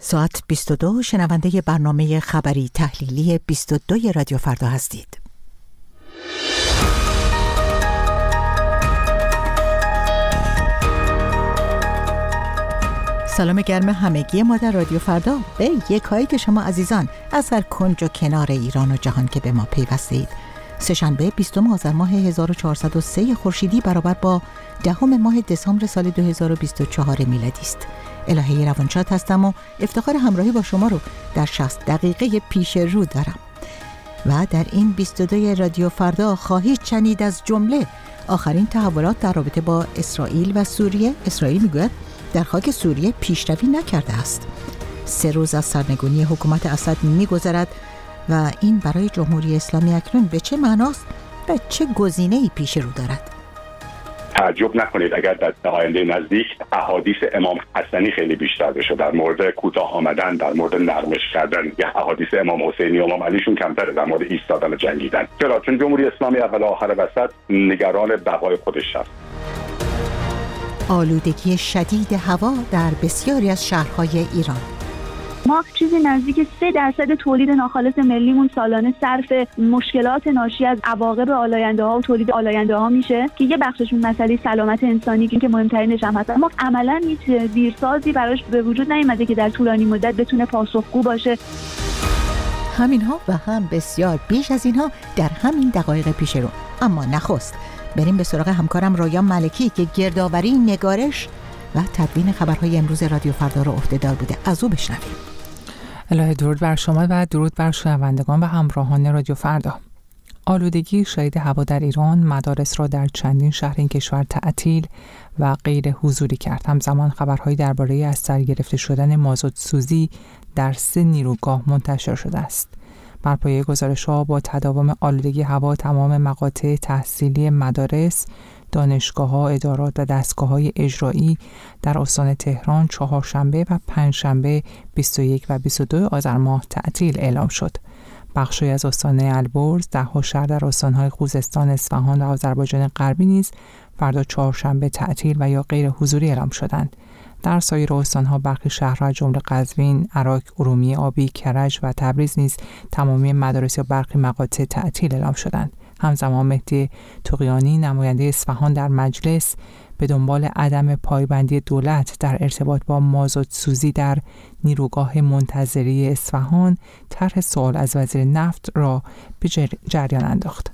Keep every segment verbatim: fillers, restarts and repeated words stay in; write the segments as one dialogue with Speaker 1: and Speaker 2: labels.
Speaker 1: ساعت بیست و دو، شنونده برنامه خبری تحلیلی بیست و دو رادیو فردا هستید. سلام گرم همگی ما در رادیو فردا به یکایی که شما عزیزان از هر کنج و کنار ایران و جهان که به ما پیوسته اید. سه‌شنبه بیستم آذر ماه هزار و چهارصد و سه خورشیدی برابر با دهم ماه دسامبر سال دو هزار و بیست و چهار میلادی است. الهه روانشاد هستم و افتخار همراهی با شما رو در شصت دقیقه پیش رو دارم و در این بیست و دو رادیو فردا خواهید شنید از جمله آخرین تحولات در رابطه با اسرائیل و سوریه. اسرائیل میگوید در خاک سوریه پیشروی نکرده است. سه روز از سرنگونی حکومت اسد میگذرد و این برای جمهوری اسلامی اکنون به چه معناست و چه گزینه‌ای پیش رو دارد؟
Speaker 2: تعجب نکنید اگر در آینده نزدیک احادیث امام حسنی خیلی بیشتر بشه، در مورد کوتاه آمدن، در مورد نرمش کردن. یا احادیث امام حسینی و امام علیشون کمتره در مورد ایستادن و جنگیدن. چرا؟ چون جمهوری اسلامی اول و آخر وسط نگران بقای خودش است.
Speaker 1: آلودگی شدید هوا در بسیاری از شهرهای ایران.
Speaker 3: ما چیزی نزدیک سه درصد تولید ناخالص ملیمون سالانه صرف مشکلات ناشی از عواقب آلاینده ها و تولید آلاینده ها میشه که یه بخششون مسئله سلامت انسانی که مهمترینش هم هست. ما عملاً هیچ زیرسازی براش به وجود نیامده که در طولانی مدت بتونه پاسخگو باشه.
Speaker 1: همین ها و هم بسیار بیش از اینها در همین دقایق پیش رو. اما نخست بریم به سراغ همکارم رایان ملکی که گردآوری، نگارش و تدوین خبرهای امروز رادیو فردا رو عهده‌دار بوده. از او بشنویم.
Speaker 4: الهه درود بر شما و درود بر شنوندگان و همراهان رادیو فردا. آلودگی شدید هوا در ایران مدارس را در چندین شهر این کشور تعطیل و غیر حضوری کرد. همزمان خبرهایی درباره از سر گرفته شدن مازوت سوزی در سه نیروگاه منتشر شده است. بر پایه گزارش‌ها با تداوم آلودگی هوا تمام مقاطع تحصیلی مدارس، دانشگاه‌ها، ادارات و دستگاه‌های اجرایی در استان تهران چهارشنبه و پنجشنبه بیست و یک و بیست و دو آذر ماه تعطیل اعلام شد. بخشی از استان البرز، ده‌ها شهر در استان‌های خوزستان، اصفهان و آذربایجان غربی نیز فردا چهارشنبه تعطیل و یا غیر حضوری اعلام شدند. در سایر استان‌ها برخی شهرها جمله قزوین، عراق، ارومیه، آبی، کرج و تبریز نیز تمامی مدارس یا برخی مقاطع تعطیل اعلام شدند. همزمان مهدی طغیانی نماینده اصفهان در مجلس به دنبال عدم پایبندی دولت در ارتباط با مازوت سوزی در نیروگاه منتظری اصفهان طرح سوال از وزیر نفت را به جریان انداخت.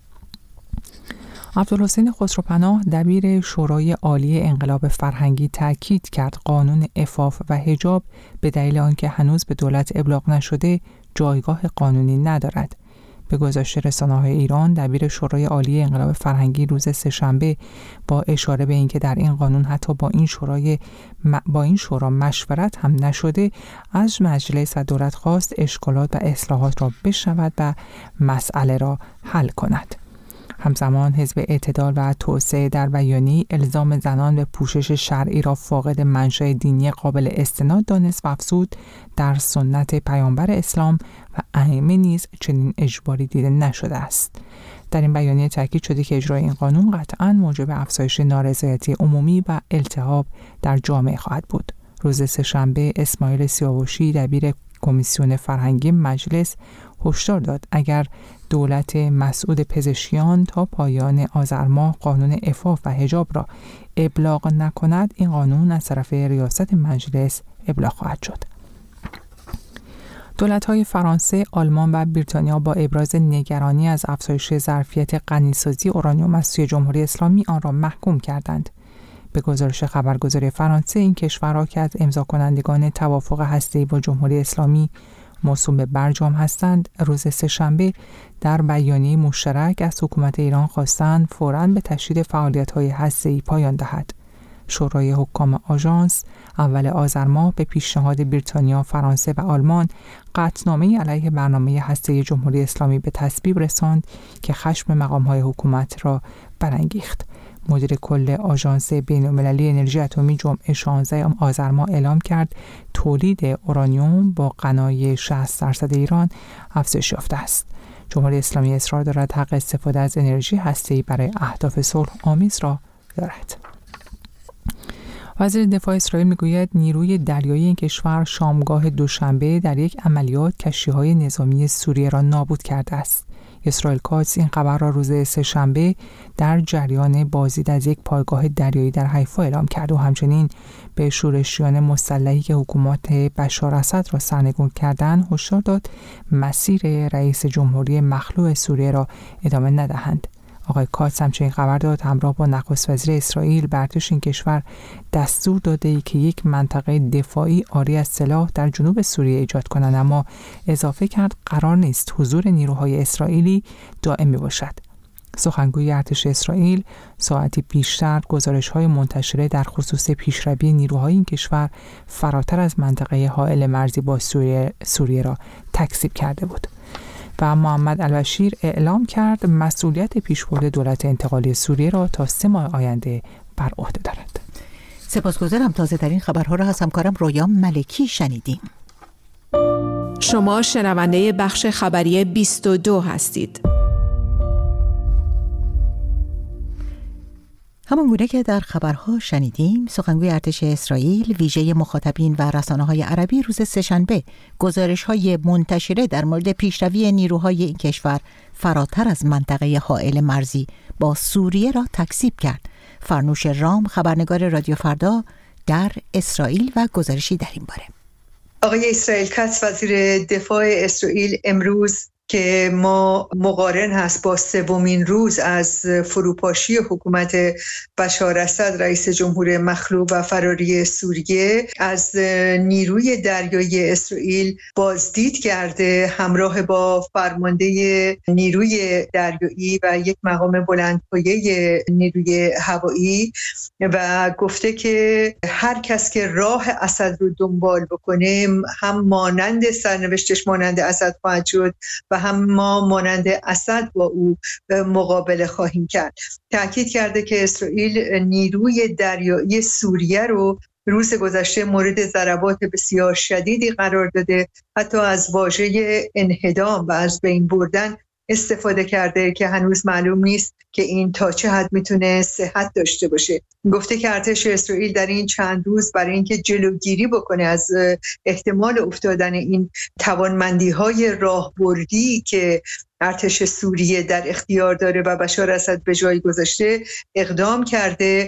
Speaker 4: عبدالحسین خسروپناه دبیر شورای عالی انقلاب فرهنگی تاکید کرد قانون عفاف و حجاب به دلیل آنکه هنوز به دولت ابلاغ نشده جایگاه قانونی ندارد. به گزارش رسانه‌های ایران، دبیر شورای عالی انقلاب فرهنگی روز سه‌شنبه با اشاره به اینکه در این قانون حتی با این شورای با این شورا مشورت هم نشده، از مجلس و دولت خواست اشکالات و اصلاحات را بشنود و مسئله را حل کند. همزمان حزب اعتدال و توسعه در بیانیه الزام زنان به پوشش شرعی را فاقد منشأ دینی قابل استناد دانست و افزود در سنت پیامبر اسلام و ائمه نیز چنین اجباری دیده نشده است. در این بیانیه تاکید شده که اجرای این قانون قطعاً موجب افزایش نارضایتی عمومی و التهاب در جامعه خواهد بود. روز سه‌شنبه اسماعیل سیاوشی دبیر کمیسیون فرهنگی مجلس هشدار داد اگر دولت مسعود پزشکیان تا پایان آذر ماه قانون عفاف و حجاب را ابلاغ نکند، این قانون از طرف ریاست مجلس ابلاغ خواهد شد. دولت‌های فرانسه، آلمان و بریتانیا با ابراز نگرانی از افزایش ظرفیت غنیسازی اورانیوم از سوی جمهوری اسلامی آن را محکوم کردند. به گزارش خبرگزاری فرانسه، این کشورها که از امضا کنندگان توافق هسته‌ای با جمهوری اسلامی موسوم به برجام هستند، روز سه‌شنبه در بیانیه مشترک از حکومت ایران خواستند فوراً به تشدید فعالیت‌های هسته‌ای پایان دهد. شورای حکام آژانس اول آذر ماه به پیشنهاد بریتانیا، فرانسه و آلمان قطعنامه‌ای علیه برنامه هسته‌ای جمهوری اسلامی به تصویب رساند که خشم مقام‌های حکومت را برانگیخت. مدیر کل آژانس بین‌المللی انرژی اتمی جمعه شانزده آذر ماه اعلام کرد تولید اورانیوم با غنای شصت درصد ایران افزایش یافته است. جمهوری اسلامی اصرار دارد حق استفاده از انرژی هسته‌ای برای اهداف صلح آمیز را دارد. وزیر دفاع اسرائیل میگوید نیروی دریایی این کشور شامگاه دوشنبه در یک عملیات کشتی‌های نظامی سوریه را نابود کرده است. اسرائیل کاتس این خبر را روز سه‌شنبه در جریان بازدید از یک پایگاه دریایی در حیفا اعلام کرد و همچنین به شورشیان مسلحی که حکومت بشار اسد را سرنگون کردند هشدار داد مسیر رئیس جمهوری مخلوع سوریه را ادامه ندهند. آقای کاتس همچنین خبر داد همراه با نخست وزیر اسرائیل بر ارتش این کشور دستور داده ای که یک منطقه دفاعی عاری از سلاح در جنوب سوریه ایجاد کنند، اما اضافه کرد قرار نیست حضور نیروهای اسرائیلی دائمی باشد. سخنگوی ارتش اسرائیل ساعتی پیشتر گزارش‌های منتشره در خصوص پیشروی نیروهای این کشور فراتر از منطقه حائل مرزی با سوریه, سوریه را تکذیب کرده بود. و محمد البشیر اعلام کرد مسئولیت پیشبرد دولت انتقالی سوریه را تا سه ماه آینده بر عهده دارد.
Speaker 1: سپاسگزارم. تازه ترین خبرها را از همکارم رویا ملکی شنیدیم.
Speaker 5: شما شنونده بخش خبری بیست و دو هستید.
Speaker 1: همان گونه که در خبرها شنیدیم، سخنگوی ارتش اسرائیل ویژه مخاطبین و رسانه‌های عربی روز سه‌شنبه گزارش‌های منتشره در مورد پیشروی نیروهای این کشور فراتر از منطقه حائل مرزی با سوریه را تکذیب کرد. فرنوش رام، خبرنگار رادیو فردا در اسرائیل و گزارشی در این باره.
Speaker 6: آقای اسرائیل کاتس وزیر دفاع اسرائیل امروز که ما مقارن هست با سومین روز از فروپاشی حکومت بشار اسد رئیس جمهور مخلوع و فراری سوریه از نیروی دریایی اسرائیل بازدید کرده همراه با فرمانده نیروی دریایی و یک مقام بلندپایه نیروی هوایی و گفته که هر کس که راه اسد رو دنبال بکنه هم مانند سرنوشتش مانند اسد خواهد شد و هم ما مانند اسد با او مقابله خواهیم کرد. تأکید کرده که اسرائیل نیروی دریایی سوریه رو روز گذشته مورد ضربات بسیار شدیدی قرار داده، حتی از واژه انهدام و از بین بردن استفاده کرده که هنوز معلوم نیست که این تا چه حد میتونه صحت داشته باشه. گفته که ارتش اسرائیل در این چند روز برای اینکه جلوگیری بکنه از احتمال افتادن این توانمندی‌های راهبردی که ارتش سوریه در اختیار داره و بشار اسد به جای گذاشته اقدام کرده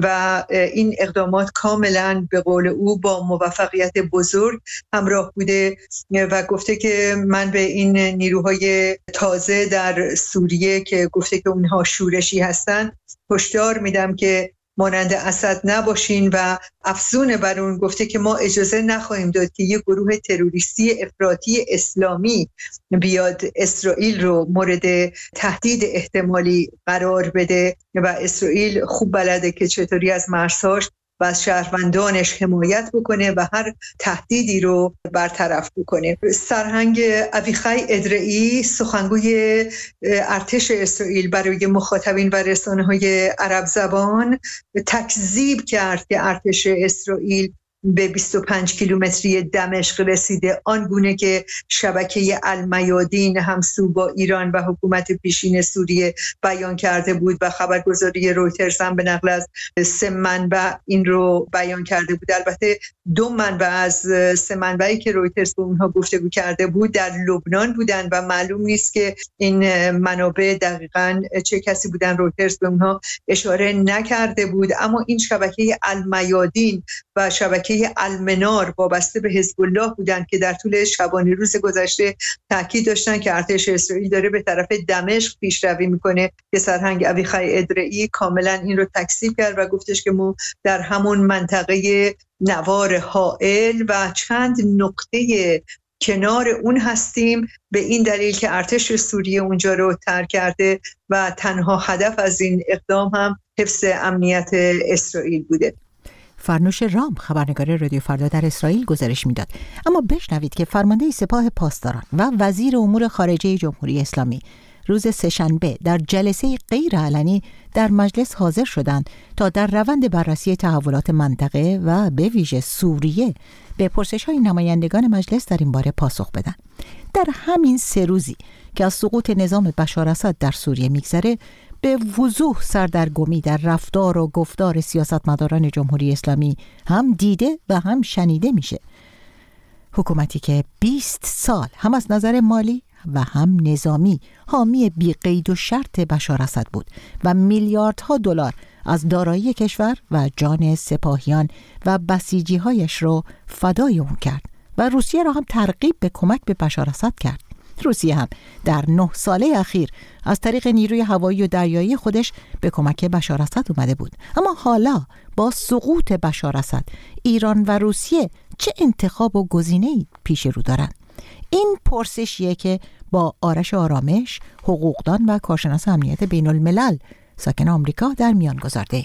Speaker 6: و این اقدامات کاملا به قول او با موفقیت بزرگ همراه بوده و گفته که من به این نیروهای تازه در سوریه که گفته که اونها شورشی هستن هشدار میدم که مانند اسد نباشین و افزون بر اون گفته که ما اجازه نخواهیم داد که یک گروه تروریستی افراطی اسلامی بیاد اسرائیل رو مورد تهدید احتمالی قرار بده و اسرائیل خوب بلده که چطوری از مرزهاش و از شهروندانش حمایت بکنه و هر تهدیدی رو برطرف بکنه. سرهنگ اویخای ادرعی سخنگوی ارتش اسرائیل برای مخاطبین و رسانه‌های عرب زبان تکذیب کرد که ارتش اسرائیل به بیست و پنج کیلومتری دمشق رسیده، آنگونه که شبکه المیادین همسو با ایران و حکومت پیشین سوریه بیان کرده بود و خبرگزاری رویترز هم به نقل از سه منبع این رو بیان کرده بود. البته دو منبع از سه منبعی که رویترز به اونها گفتگو کرده بود در لبنان بودن و معلوم نیست که این منابع دقیقاً چه کسی بودن. رویترز به اونها اشاره نکرده بود، اما این شبکه المیادین و شبکه المنار وابسته به حزب الله بودند که در طول شبانه روز گذشته تاکید داشتن که ارتش اسرائیل داره به طرف دمشق پیشروی میکنه که سرهنگ اویخای ادرعی کاملا این رو تکذیب کرد و گفتش که ما در همون منطقه نوار حائل و چند نقطه کنار اون هستیم، به این دلیل که ارتش سوریه اونجا رو ترک کرده و تنها هدف از این اقدام هم حفظ امنیت اسرائیل بوده.
Speaker 1: فرنوش رام، خبرنگار رادیو فردا در اسرائیل گزارش میداد. اما بشنوید که فرمانده سپاه پاسداران و وزیر امور خارجه جمهوری اسلامی روز سه‌شنبه در جلسه غیر علنی در مجلس حاضر شدند تا در روند بررسی تحولات منطقه و به ویژه سوریه به پرسش‌های نمایندگان مجلس در این باره پاسخ بدن. در همین سه روزی که از سقوط نظام بشار اسد در سوریه میگذره، به وضوح سردرگمی در رفتار و گفتار سیاستمداران جمهوری اسلامی هم دیده و هم شنیده میشه. حکومتی که بیست سال هم از نظر مالی و هم نظامی حامی بی قید و شرط بشار اسد بود و میلیاردها دلار از دارایی کشور و جان سپاهیان و بسیجی‌هایش رو فدای اون کرد و روسیه را هم ترغیب به کمک به بشار اسد کرد. روسیه هم در نه ساله اخیر از طریق نیروی هوایی و دریایی خودش به کمک بشار اسد اومده بود. اما حالا با سقوط بشار اسد ایران و روسیه چه انتخاب و گزینه‌ای پیش رو دارن؟ این پرسشیه که با آرش آرامش، حقوقدان و کارشناس امنیت بین الملل ساکن آمریکا در میان گذارده.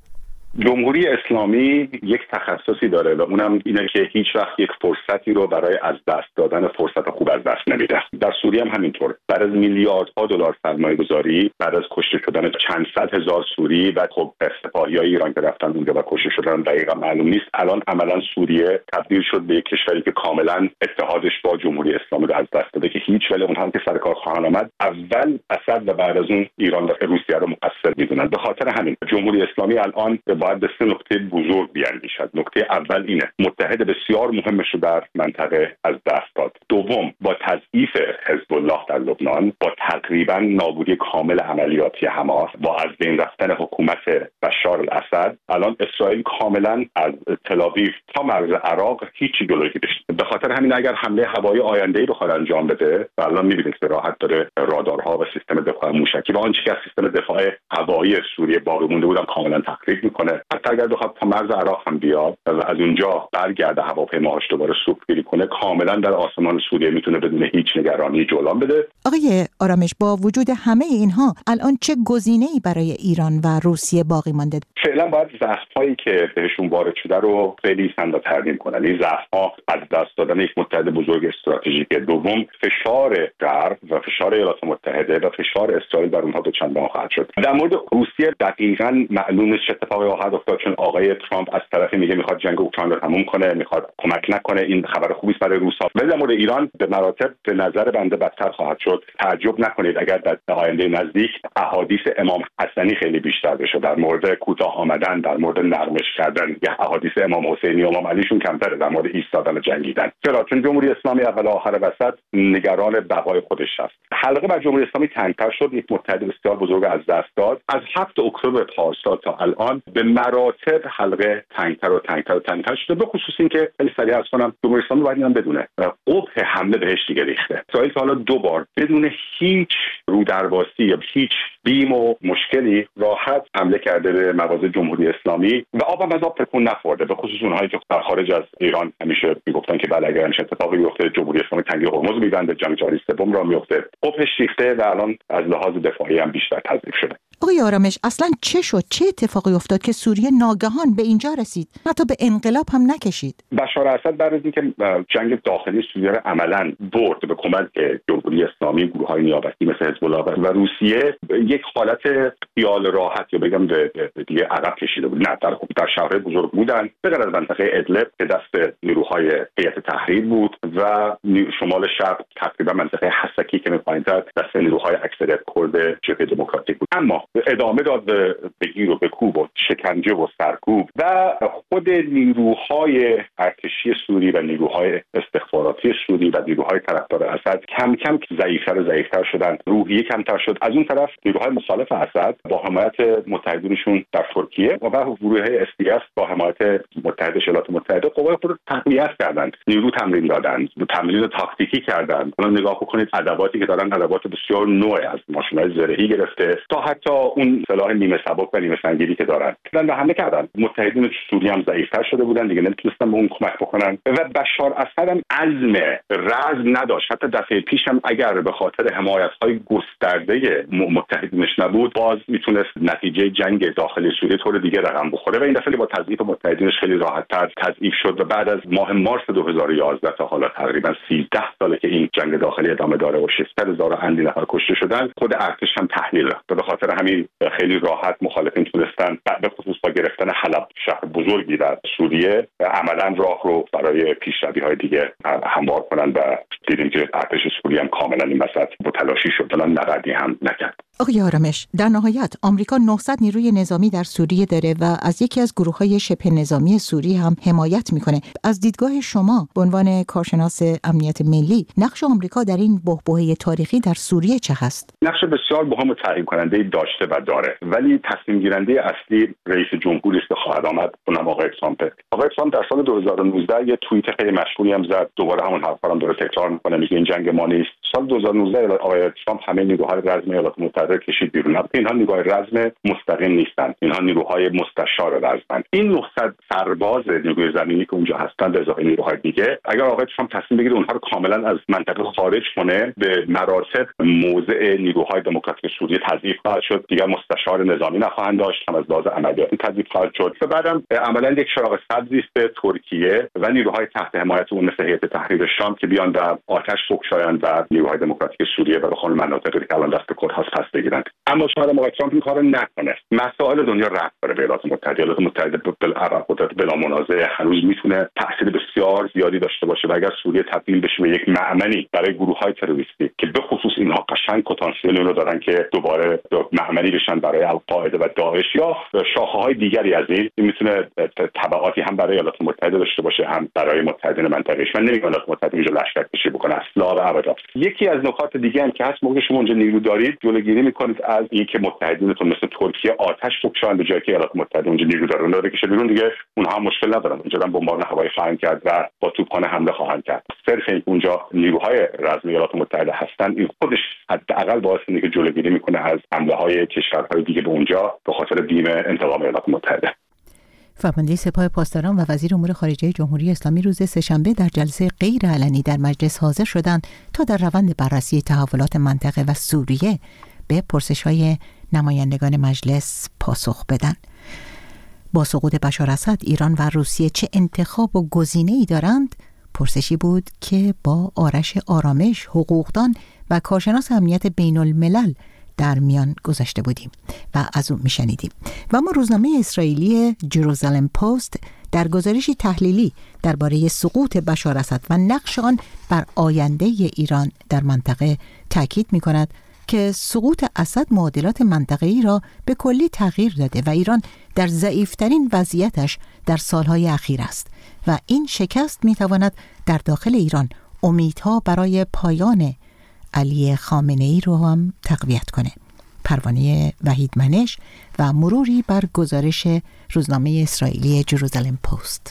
Speaker 2: جمهوری اسلامی یک تخصصی داره و اونم اینه که هیچ وقت یک فرصتی رو برای از دست دادن فرصت خوب از دست نمیده. در سوریه هم همینطور. بعد از میلیاردها دلار سرمایه گذاری، بعد از کشته شدن چند صد هزار سوری و خب سپاهیای ایران که رفتن اونجا و کشته شدن دقیقا معلوم نیست، الان عملا سوریه تبدیل شد به یک کشوری که کاملا اتحادش با جمهوری اسلامی رو از دست داده که هیچ، ولی اونها هم که سر کار خواهند آمد اول اسد و بعد از اون ایران و روسیه رو مقصر میدونن. به خاطر همین جمهوری اسلامی الان باید به سه نکته بزرگ بیاندیشد. نکته اول اینه متحد بسیار مهمش رو در منطقه از دست داد. دوم، با تضعیف حزب الله در لبنان، با تقریبا نابودی کامل عملیاتی حماس، با از بین رفتن حکومت بشار الاسد، الان اسرائیل کاملا از تل‌آویو تا مرز عراق هیچی جلوی نمیشه. به خاطر همین اگر حمله هوایی آینده‌ای بخواد انجام بده، الان می‌بینید که راحت داره رادارها و سیستم دفاع موشکی و آنچه که از سیستم دفاع هوایی سوریه باقی مونده بودن کاملا تخریب میکنه. حتی اگر بخواد تا مرز عراق هم بیاد و از اونجا برگرده هواپیماهاش دوباره سوپگیری کنه، کاملا در آسمان سوریه میتونه بدون هیچ نگرانی جولان بده.
Speaker 1: آقای آرامش، با وجود همه اینها الان چه گزینه‌ای برای ایران و روسیه باقی مانده؟
Speaker 2: فعلا باید ضعف‌هایی که بهشون وارد شده رو خیلی سندا ترمیم کنن. این ضعف‌ها از دست دادن یک متحد بزرگ استراتژیک، دوم فشار غرب و فشار ایالات متحده و فشار اسرائیل بر اونها به چندان خواهد شد. در مورد روسیه دقیقاً معلوم نیست چه اتفاقی خواهد افتاد، چون آقای ترامپ از طرفی میگه میخواد جنگ اوکراین رو تموم کنه، میخواد کمک نکنه. این خبر خوبی است برای روس‌ها. ولی در مورد ایران به مراتب به نظر بنده بدتر خواهد شد. تعجب نکنید اگر در آینده نزدیک احادیث امام حسنی خیلی بیشتر بشه. در مورد کوتاه آمدن، در مورد نرمش کردن، یا احادیث امام حسینی و امام علیشون کمتره در مورد ایستادن و جنگیدن. چرا؟ چون جمهوری اسلامی اول و آخر وسط نگران بقای خودش است. حلقه بر جمهوری اسلامی تنگ‌تر شد، یک متحد بسیار بزرگ از دست داد. از هفتم اکتبر پارسال تا الان به مراتب حلقه تنگ‌تر و تنگ‌تر و تنگ‌تر شده. به خصوص اینکه خیلی سریع عرض کنم جمهوری اسلامی باید اینم بدونه قبح حمله بهش دیگه ریخته. اسرائیل حالا دو بار بدون هیچ رودرباسی یا هیچ بیم و مشکلی راحت حمله کرده به مواضع جمهوری اسلامی و آب از آب تکون نخورده. به خصوص اونهایی که در خارج از ایران همیشه میگفتن که بله اگر همش اتفاقی بیفته جمهوری اسلامی تنگی هرمز میبنده، جنگ جهانی سوم را میفته. قبحش ریخته و الان از لحاظ دفاعی هم بیشتر تضعیف شده.
Speaker 1: آقای آرامش، اصلا چه شد؟ چه اتفاقی افتاد که سوریه ناگهان به اینجا رسید؟ حتی به انقلاب هم نکشید.
Speaker 2: بشار اسد بعد از اینکه جنگ داخلی سوریه را عملاً برد به کمک جمهوری اسلامی، گروه‌های نیابتی مثل حزب الله و روسیه، یک حالت خیال راحت یا بگم به دیگه عقب کشیده بود. نه، در در شهرهای بزرگ بودن به غیر از منطقه ادلب که دست نیروهای هیئت تحریر بود و شمال شرق تقریبا منطقه حسکی که پایین‌تر دست نیروهای اکثریت کرد جبهه دموکراتیک بود. اما ادامه داد به گیر و به کوب و شکنجه و سرکوب و خود نیروهای ارتشی سوری و نیروهای استخباراتی سوری و نیروهای طرفدار اسد کم کم ضعیف‌تر و ضعیف‌تر شدن، روحیه کمتر شد. از اون طرف نیروهای مخالف اسد با حمایت متحدینشون در ترکیه و گروه‌های اس دی اف با حمایت متحد ایالات متحده قوای خود رو تقویت کردند، نیرو تمرین دادن، تمرین تاکتیکی کردن. الان نگاه بکنید ادواتی که دارن ادوات بسیار نوع از ماشین‌های زرهی گرفته تا حتی اون سلاح نیمه سبک و نیمه سنگینی که دارن و حمله کردن. متحدین سوریه هم ضعیف‌تر شده بودن دیگه، نمیتونستن به اون کمک بکنن و بشار اسد هم عزم رزم نداشت. حتی دفعه پیش هم اگر به خاطر حمایت‌های گسترده متحدینش نبود، باز میتونست نتیجه جنگ داخلی سوریه طور دیگه رقم بخوره و این دفعه با تضعیف متحدینش خیلی راحت‌تر تضعیف شد و بعد از ماه مارس دو هزار و یازده تا حالا تقریبا سیزده ساله که این جنگ داخلی ادامه داره و ششصد هزار اندی نفر کشته شدن، خود ارتش هم تحلیل رفت و به خاطر همین خیلی راحت مخالفین تونستن به خصوص با گرفتن حلب، شهر بزرگی در سوریه، عملا راه رو برای پیشروی‌های دیگه هموار کنن و دیدیم که ارتش سوریه هم کاملا این وسط با تلاشی شد، الان نقدی هم نکرد.
Speaker 1: آقای آرامش، در نهایت آمریکا نهصد نیروی نظامی در سوریه داره و از یکی از گروه‌های شبه نظامی سوریه هم حمایت میکنه. از دیدگاه شما به عنوان کارشناس امنیت ملی، نقش آمریکا در این بحبوحه تاریخی در سوریه چه هست؟
Speaker 2: نقش بسیار مهم و تعیین کننده داشته و داره، ولی تصمیم گیرنده اصلی رئیس جمهوری است که خواهد آمد، اونم آقای ترامپ. آقای ترامپ در سال دو هزار و نوزده یه توییت خیلی مشهوری هم زد، دوباره همون حرفا رو داره تکرار میکنه، میگه این جنگ ما نیست. سال دو هزار و نوزده آقای ترامپ همه نیروهای رزمی ایالات متحده کشید بیرون. اینها نیروهای رزم مستقیم نیستند، اینها نیروهای مستشار رزمند. این نهصد سرباز نیروی زمینی که اونجا هستند به اضافه نیروهای دیگه، اگر آقای ترامپ تصمیم بگیره اونها رو کاملا از منطقه خارج کنه، به مراتب موضع نیروهای دموکراتیک سوریه تضعیف خواهد شد. دیگر مستشار نظامی نخواهند داشت، هم از لحاظ عملیاتی تضعیف خواهد شد. و بعدم عملا یک چراغ سبزی است به ترکیه و نیروهای تحت حمایت اون مثل هیئت تحریر شام که بیان در آتش بگشایند و نیروهای دموکراتیک سوریه و بخوان مناطقی که الان دست کرد هاست پس بگیرند. اما شاید آقای ترامپ این کارو نکنه. مسائل دنیا رفت داره به ایالات متحده. ایالات متحده بالعرب قدرت بلا منازع هنوز میتونه تاثیر بسیار زیادی داشته باشه و اگر سوریه تبدیل بشه به یک معمنی برای گروه‌های تروریستی که به خصوص اینها قشنگ پتانسیل رو دارن که دوباره معمنی بشن برای القاعده و داعش یا شاخه‌های دیگری از این، میتونه تبعاتی هم برای ایالات متحده داشته باشه هم برای متحدین منطقه‌اش. من نمیگم ایالات متحده اینجا لشکرکشی بکنه اصلا و ابدا. یکی از نکات دیگه هم که هست، موقع شما اونجا نیرو دارید جلوگیری میکنید از اینکه متحدینتون مثل ترکیه آتش بکشن به جایی که ایالات متحده اونجا نیرو داره، اونها رو بکشه بیرون، دیگه اونها مشکل ندارن، اونجا هم بمباران هوایی خواهند کرد و با توپخانه حمله خواهند کرد. صرف اینکه اونجا نیروهای رزمی ایالات متحده هستن، این خودش حداقل باعث میشه که جلوگیری میکنه از حمله‌های کشورهای دیگه به اونجا به خاطر بیم انتقام ایالات متحده.
Speaker 1: فرمانده سپاه پاسداران و وزیر امور خارجه جمهوری اسلامی روز سه‌شنبه در جلسه غیر علنی در مجلس حاضر شدند تا در روند بررسی تحولات منطقه و سوریه به پرسش‌های نمایندگان مجلس پاسخ بدن. با سقوط بشار اسد، ایران و روسیه چه انتخاب و گزینه‌ای دارند؟ پرسشی بود که با آرش آرامش، حقوقدان و کارشناس امنیت بین الملل در میان گذاشته بودیم و از اون میشنیدیم. و اما روزنامه اسرائیلی جروزالم پست در گزارشی تحلیلی درباره سقوط بشار اسد و نقش آن بر آینده ایران در منطقه تاکید می‌کند که سقوط اسد معادلات منطقه‌ای را به کلی تغییر داده و ایران در ضعیف‌ترین وضعیتش در سالهای اخیر است و این شکست می‌تواند در داخل ایران امیدها برای پایان علی خامنه‌ای رو هم تقویت کنه. پروانه وحید منش و مروری بر گزارش روزنامه اسرائیلی جروزالم پست.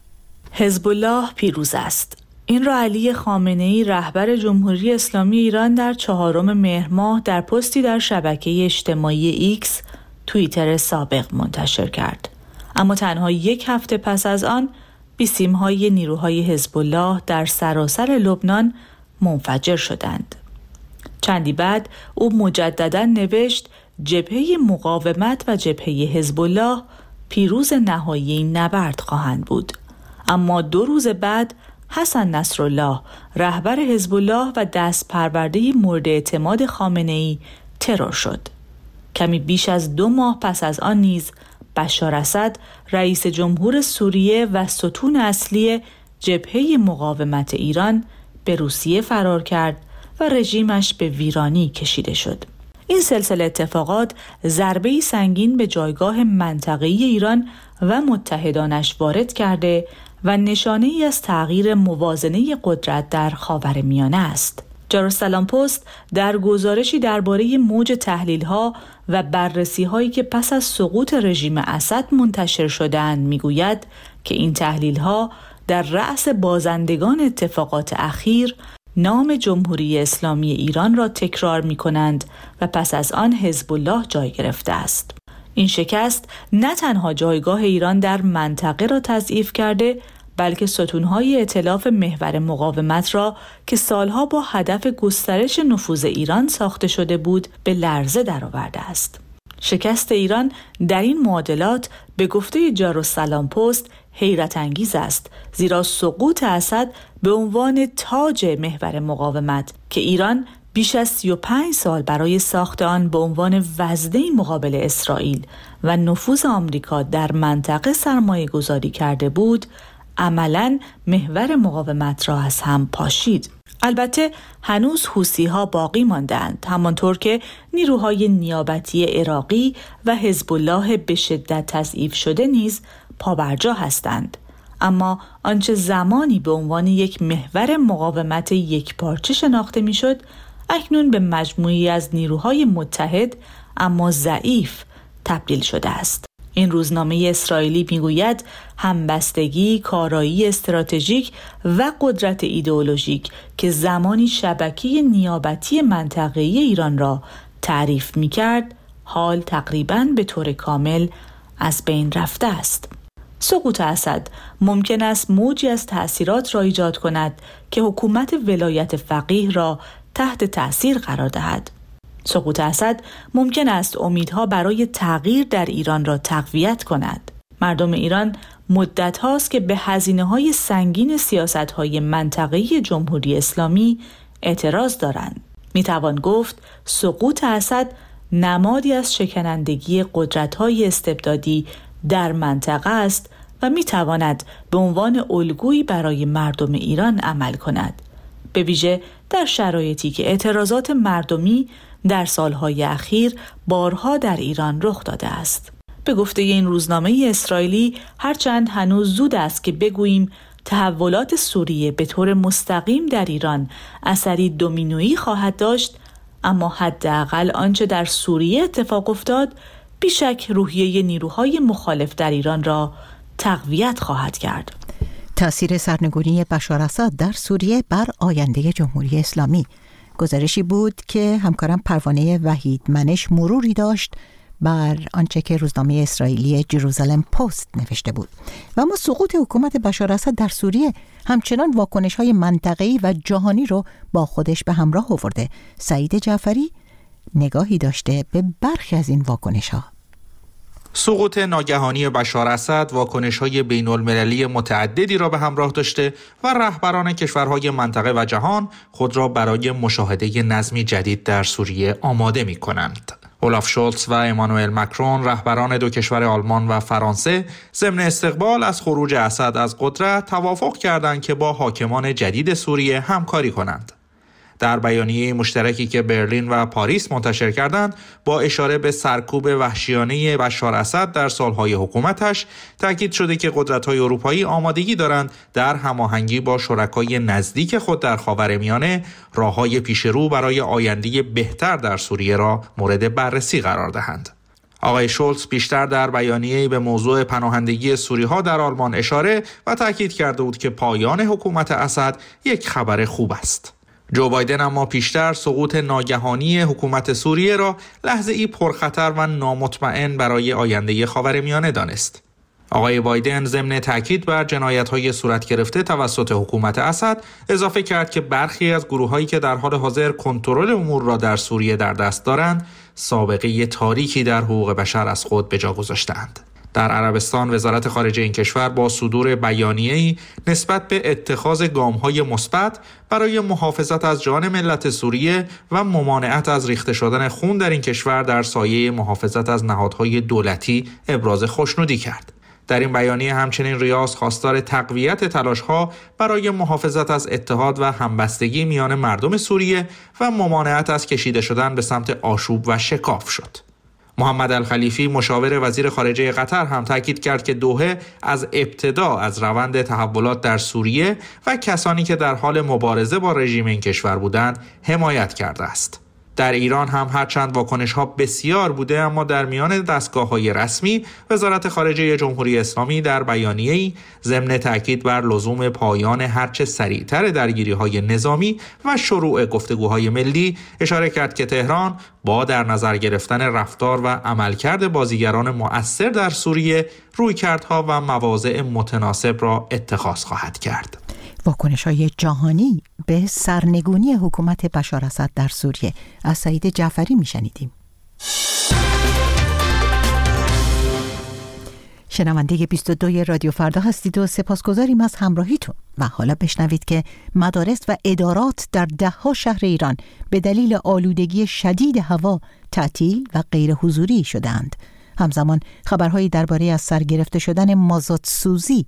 Speaker 7: حزب الله پیروز است. این را علی خامنه‌ای رهبر جمهوری اسلامی ایران در چهارم مهر ماه در پستی در شبکه اجتماعی ایکس توییتر سابق منتشر کرد. اما تنها یک هفته پس از آن بیسیم‌های نیروهای حزب الله در سراسر لبنان منفجر شدند. چندی بعد او مجددا نوشت جبهه مقاومت و جبهه حزب الله پیروز نهایی این نبرد خواهند بود. اما دو روز بعد حسن نصرالله رهبر حزب الله و دست پرورده مورد اعتماد خامنه‌ای ترور شد. کمی بیش از دو ماه پس از آن نیز بشار اسد رئیس جمهور سوریه و ستون اصلی جبهه مقاومت ایران به روسیه فرار کرد و رژیمش به ویرانی کشیده شد. این سلسله اتفاقات ضربه‌ای سنگین به جایگاه منطقه‌ای ایران و متحدانش وارد کرده و نشانه‌ای از تغییر موازنه قدرت در خاورمیانه است. جروسالم پست در گزارشی درباره موج تحلیل‌ها و بررسی‌هایی که پس از سقوط رژیم اسد منتشر شده‌اند می‌گوید که این تحلیل‌ها در رأس بازندگان اتفاقات اخیر نام جمهوری اسلامی ایران را تکرار می‌کنند و پس از آن حزب الله جای گرفته است. این شکست نه تنها جایگاه ایران در منطقه را تضعیف کرده، بلکه ستونهای ائتلاف محور مقاومت را که سالها با هدف گسترش نفوذ ایران ساخته شده بود به لرزه درآورده است. شکست ایران در این معادلات به گفته جروسالم پست حیرت انگیز است، زیرا سقوط اسد به عنوان تاج محور مقاومت که ایران بیش از سی و پنج سال برای ساخت آن به عنوان وزنه مقابل اسرائیل و نفوذ آمریکا در منطقه سرمایه گذاری کرده بود، عملاً محور مقاومت را از هم پاشید. البته هنوز حوثی‌ها باقی ماندند، همانطور که نیروهای نیابتی عراقی و حزب الله به شدت تضعیف شده نیز پابرجا هستند. اما آنچه زمانی به عنوان یک محور مقاومت یکپارچه شناخته میشد، اکنون به مجموعی از نیروهای متحد اما ضعیف تبدیل شده است. این روزنامه اسرائیلی میگوید همبستگی، کارایی استراتژیک و قدرت ایدئولوژیک که زمانی شبکه نیابتی منطقه‌ای ایران را تعریف می‌کرد، حال تقریباً به طور کامل از بین رفته است. سقوط اسد ممکن است موجی از تأثیرات را ایجاد کند که حکومت ولایت فقیه را تحت تأثیر قرار دهد. سقوط اسد ممکن است امیدها برای تغییر در ایران را تقویت کند. مردم ایران مدت هاست که به هزینه‌های سنگین سیاست‌های منطقه‌ای جمهوری اسلامی اعتراض دارند. میتوان گفت سقوط اسد نمادی از شکنندگی قدرت‌های استبدادی در منطقه است و میتواند به عنوان الگویی برای مردم ایران عمل کند، به ویژه در شرایطی که اعتراضات مردمی در سالهای اخیر بارها در ایران رخ داده است. به گفته این روزنامه اسرائیلی، هرچند هنوز زود است که بگوییم تحولات سوریه به طور مستقیم در ایران اثری دومینویی خواهد داشت، اما حداقل آنچه در سوریه اتفاق افتاد بیشک روحیه نیروهای مخالف در ایران را تقویت خواهد کرد.
Speaker 1: تأثیر سرنگونی بشار اسد در سوریه بر آینده جمهوری اسلامی. گزارشی بود که همکارم پروانه وحید منش مروری داشت بر آنچه که روزنامه اسرائیلی جروزالم پست نوشته بود. و اما سقوط حکومت بشار اسد در سوریه همچنان واکنش‌های منطقه‌ای و جهانی رو با خودش به همراه آورده. سعید جعفری نگاهی داشته به برخی از این واکنش‌ها.
Speaker 8: سقوط ناگهانی بشار اسد واکنش‌های بین‌المللی متعددی را به همراه داشته و رهبران کشورهای منطقه و جهان خود را برای مشاهده نظمی جدید در سوریه آماده می‌کنند. اولاف شولتز و امانوئل مکرون، رهبران دو کشور آلمان و فرانسه، ضمن استقبال از خروج اسد از قدرت توافق کردند که با حاکمان جدید سوریه همکاری کنند. در بیانیه مشترکی که برلین و پاریس منتشر کردند، با اشاره به سرکوب وحشیانه بشار اسد در سالهای حکومتش، تاکید شده که قدرت‌های اروپایی آمادگی دارند در هماهنگی با شرکای نزدیک خود در خاورمیانه راه‌های پیشرو برای آینده بهتر در سوریه را مورد بررسی قرار دهند. آقای شولتز بیشتر در بیانیه‌ای به موضوع پناهندگی سوری‌ها در آلمان اشاره و تاکید کرده بود که پایان حکومت اسد یک خبر خوب است. جو بایدن اما پیشتر سقوط ناگهانی حکومت سوریه را لحظه‌ای پرخطر و نامطمئن برای آینده خاورمیانه دانست. آقای بایدن ضمن تاکید بر جنایت‌های صورت گرفته توسط حکومت اسد اضافه کرد که برخی از گروه‌هایی که در حال حاضر کنترل امور را در سوریه در دست دارند، سابقه تاریکی در حقوق بشر از خود به جا گذاشته‌اند. در عربستان وزارت خارجه این کشور با صدور بیانیه‌ای نسبت به اتخاذ گام‌های مثبت برای محافظت از جان ملت سوریه و ممانعت از ریخته شدن خون در این کشور در سایه محافظت از نهادهای دولتی ابراز خوشنودی کرد. در این بیانیه همچنین ریاض خواستار تقویت تلاش‌ها برای محافظت از اتحاد و همبستگی میان مردم سوریه و ممانعت از کشیده شدن به سمت آشوب و شکاف شد. محمد الخلیفی مشاور وزیر خارجه قطر هم تاکید کرد که دوحه از ابتدا از روند تحولات در سوریه و کسانی که در حال مبارزه با رژیم این کشور بودند حمایت کرده است. در ایران هم هرچند واکنش‌ها بسیار بوده، اما در میان دستگاه‌های رسمی وزارت خارجه جمهوری اسلامی در بیانیه‌ای ضمن تاکید بر لزوم پایان هرچه سریعتر درگیری‌های نظامی و شروع گفتگوهای ملی اشاره کرد که تهران با در نظر گرفتن رفتار و عملکرد بازیگران مؤثر در سوریه رویکردها و مواضع متناسب را اتخاذ خواهد کرد.
Speaker 1: واکنش‌های جهانی به سرنگونی حکومت بشار اسد در سوریه از سعید جعفری میشنیدیم. شنونده بیست و دو رادیو فردا هستید و سپاسگزاریم از همراهیتون. و حالا بشنوید که مدارس و ادارات در ده‌ها شهر ایران به دلیل آلودگی شدید هوا تعطیل و غیر حضوری شدند. همزمان خبرهایی درباره از سرگرفته شدن مازوت سوزی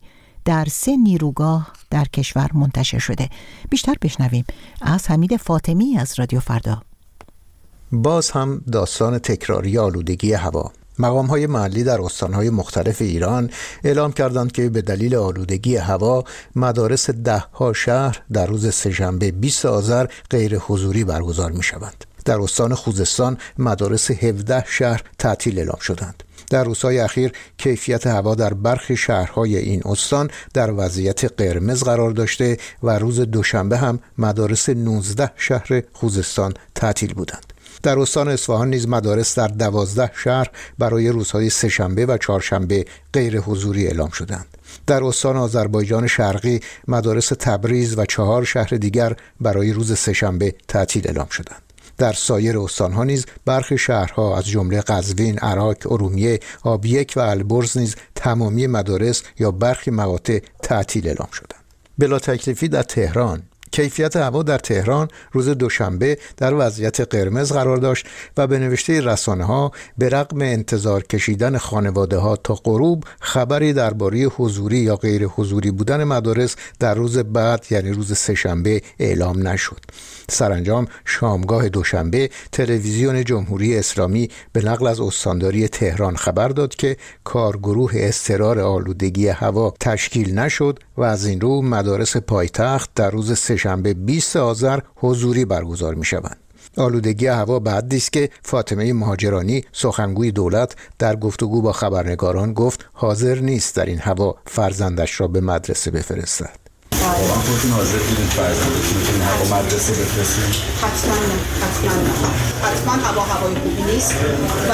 Speaker 1: در سه نیروگاه در کشور منتشر شده. بیشتر بشنویم از حمید فاطمی از رادیو فردا.
Speaker 9: باز هم داستان تکراری آلودگی هوا. مقام‌های محلی در استان‌های مختلف ایران اعلام کردند که به دلیل آلودگی هوا مدارس ده‌ها شهر در روز سه‌شنبه بیست آذر غیر حضوری برگزار می‌شوند. در استان خوزستان مدارس هفده شهر تعطیل اعلام شدند. در روزهای اخیر کیفیت هوا در برخی شهرهای این استان در وضعیت قرمز قرار داشته و روز دوشنبه هم مدارس نوزده شهر خوزستان تعطیل بودند. در استان اصفهان نیز مدارس در دوازده شهر برای روزهای سه‌شنبه و چهارشنبه غیر حضوری اعلام شدند. در استان آذربایجان شرقی مدارس تبریز و چهار شهر دیگر برای روز سه‌شنبه تعطیل اعلام شدند. در سایر استان‌ها نیز برخی شهرها از جمله قزوین، عراق، ارومیه، آبیک و البرز نیز تمامی مدارس یا برخی مقاطع تعطیل اعلام شدند. بلا تکلیفی در تهران. کیفیت هوا در تهران روز دوشنبه در وضعیت قرمز قرار داشت و به نوشته رسانه‌ها به رغم انتظار کشیدن خانواده‌ها تا غروب خبری درباره حضوری یا غیر حضوری بودن مدارس در روز بعد یعنی روز سه‌شنبه اعلام نشد. سرانجام شامگاه دوشنبه تلویزیون جمهوری اسلامی به نقل از استانداری تهران خبر داد که کارگروه اضطرار آلودگی هوا تشکیل نشد و از این رو مدارس پایتخت در روز سه‌شنبه بیست آذر حضوری برگزار می شوند. آلودگی هوا به حدی است که فاطمه مهاجرانی سخنگوی دولت در گفتگو با خبرنگاران گفت حاضر نیست در این هوا فرزندش را به مدرسه بفرستد.
Speaker 10: واقعا خودتون حاضر بودید فرزندتون رو این هوا مدرسه بفرستید؟
Speaker 11: حتما نه، حتما نه. حتما هوا هوای خوبی نیست و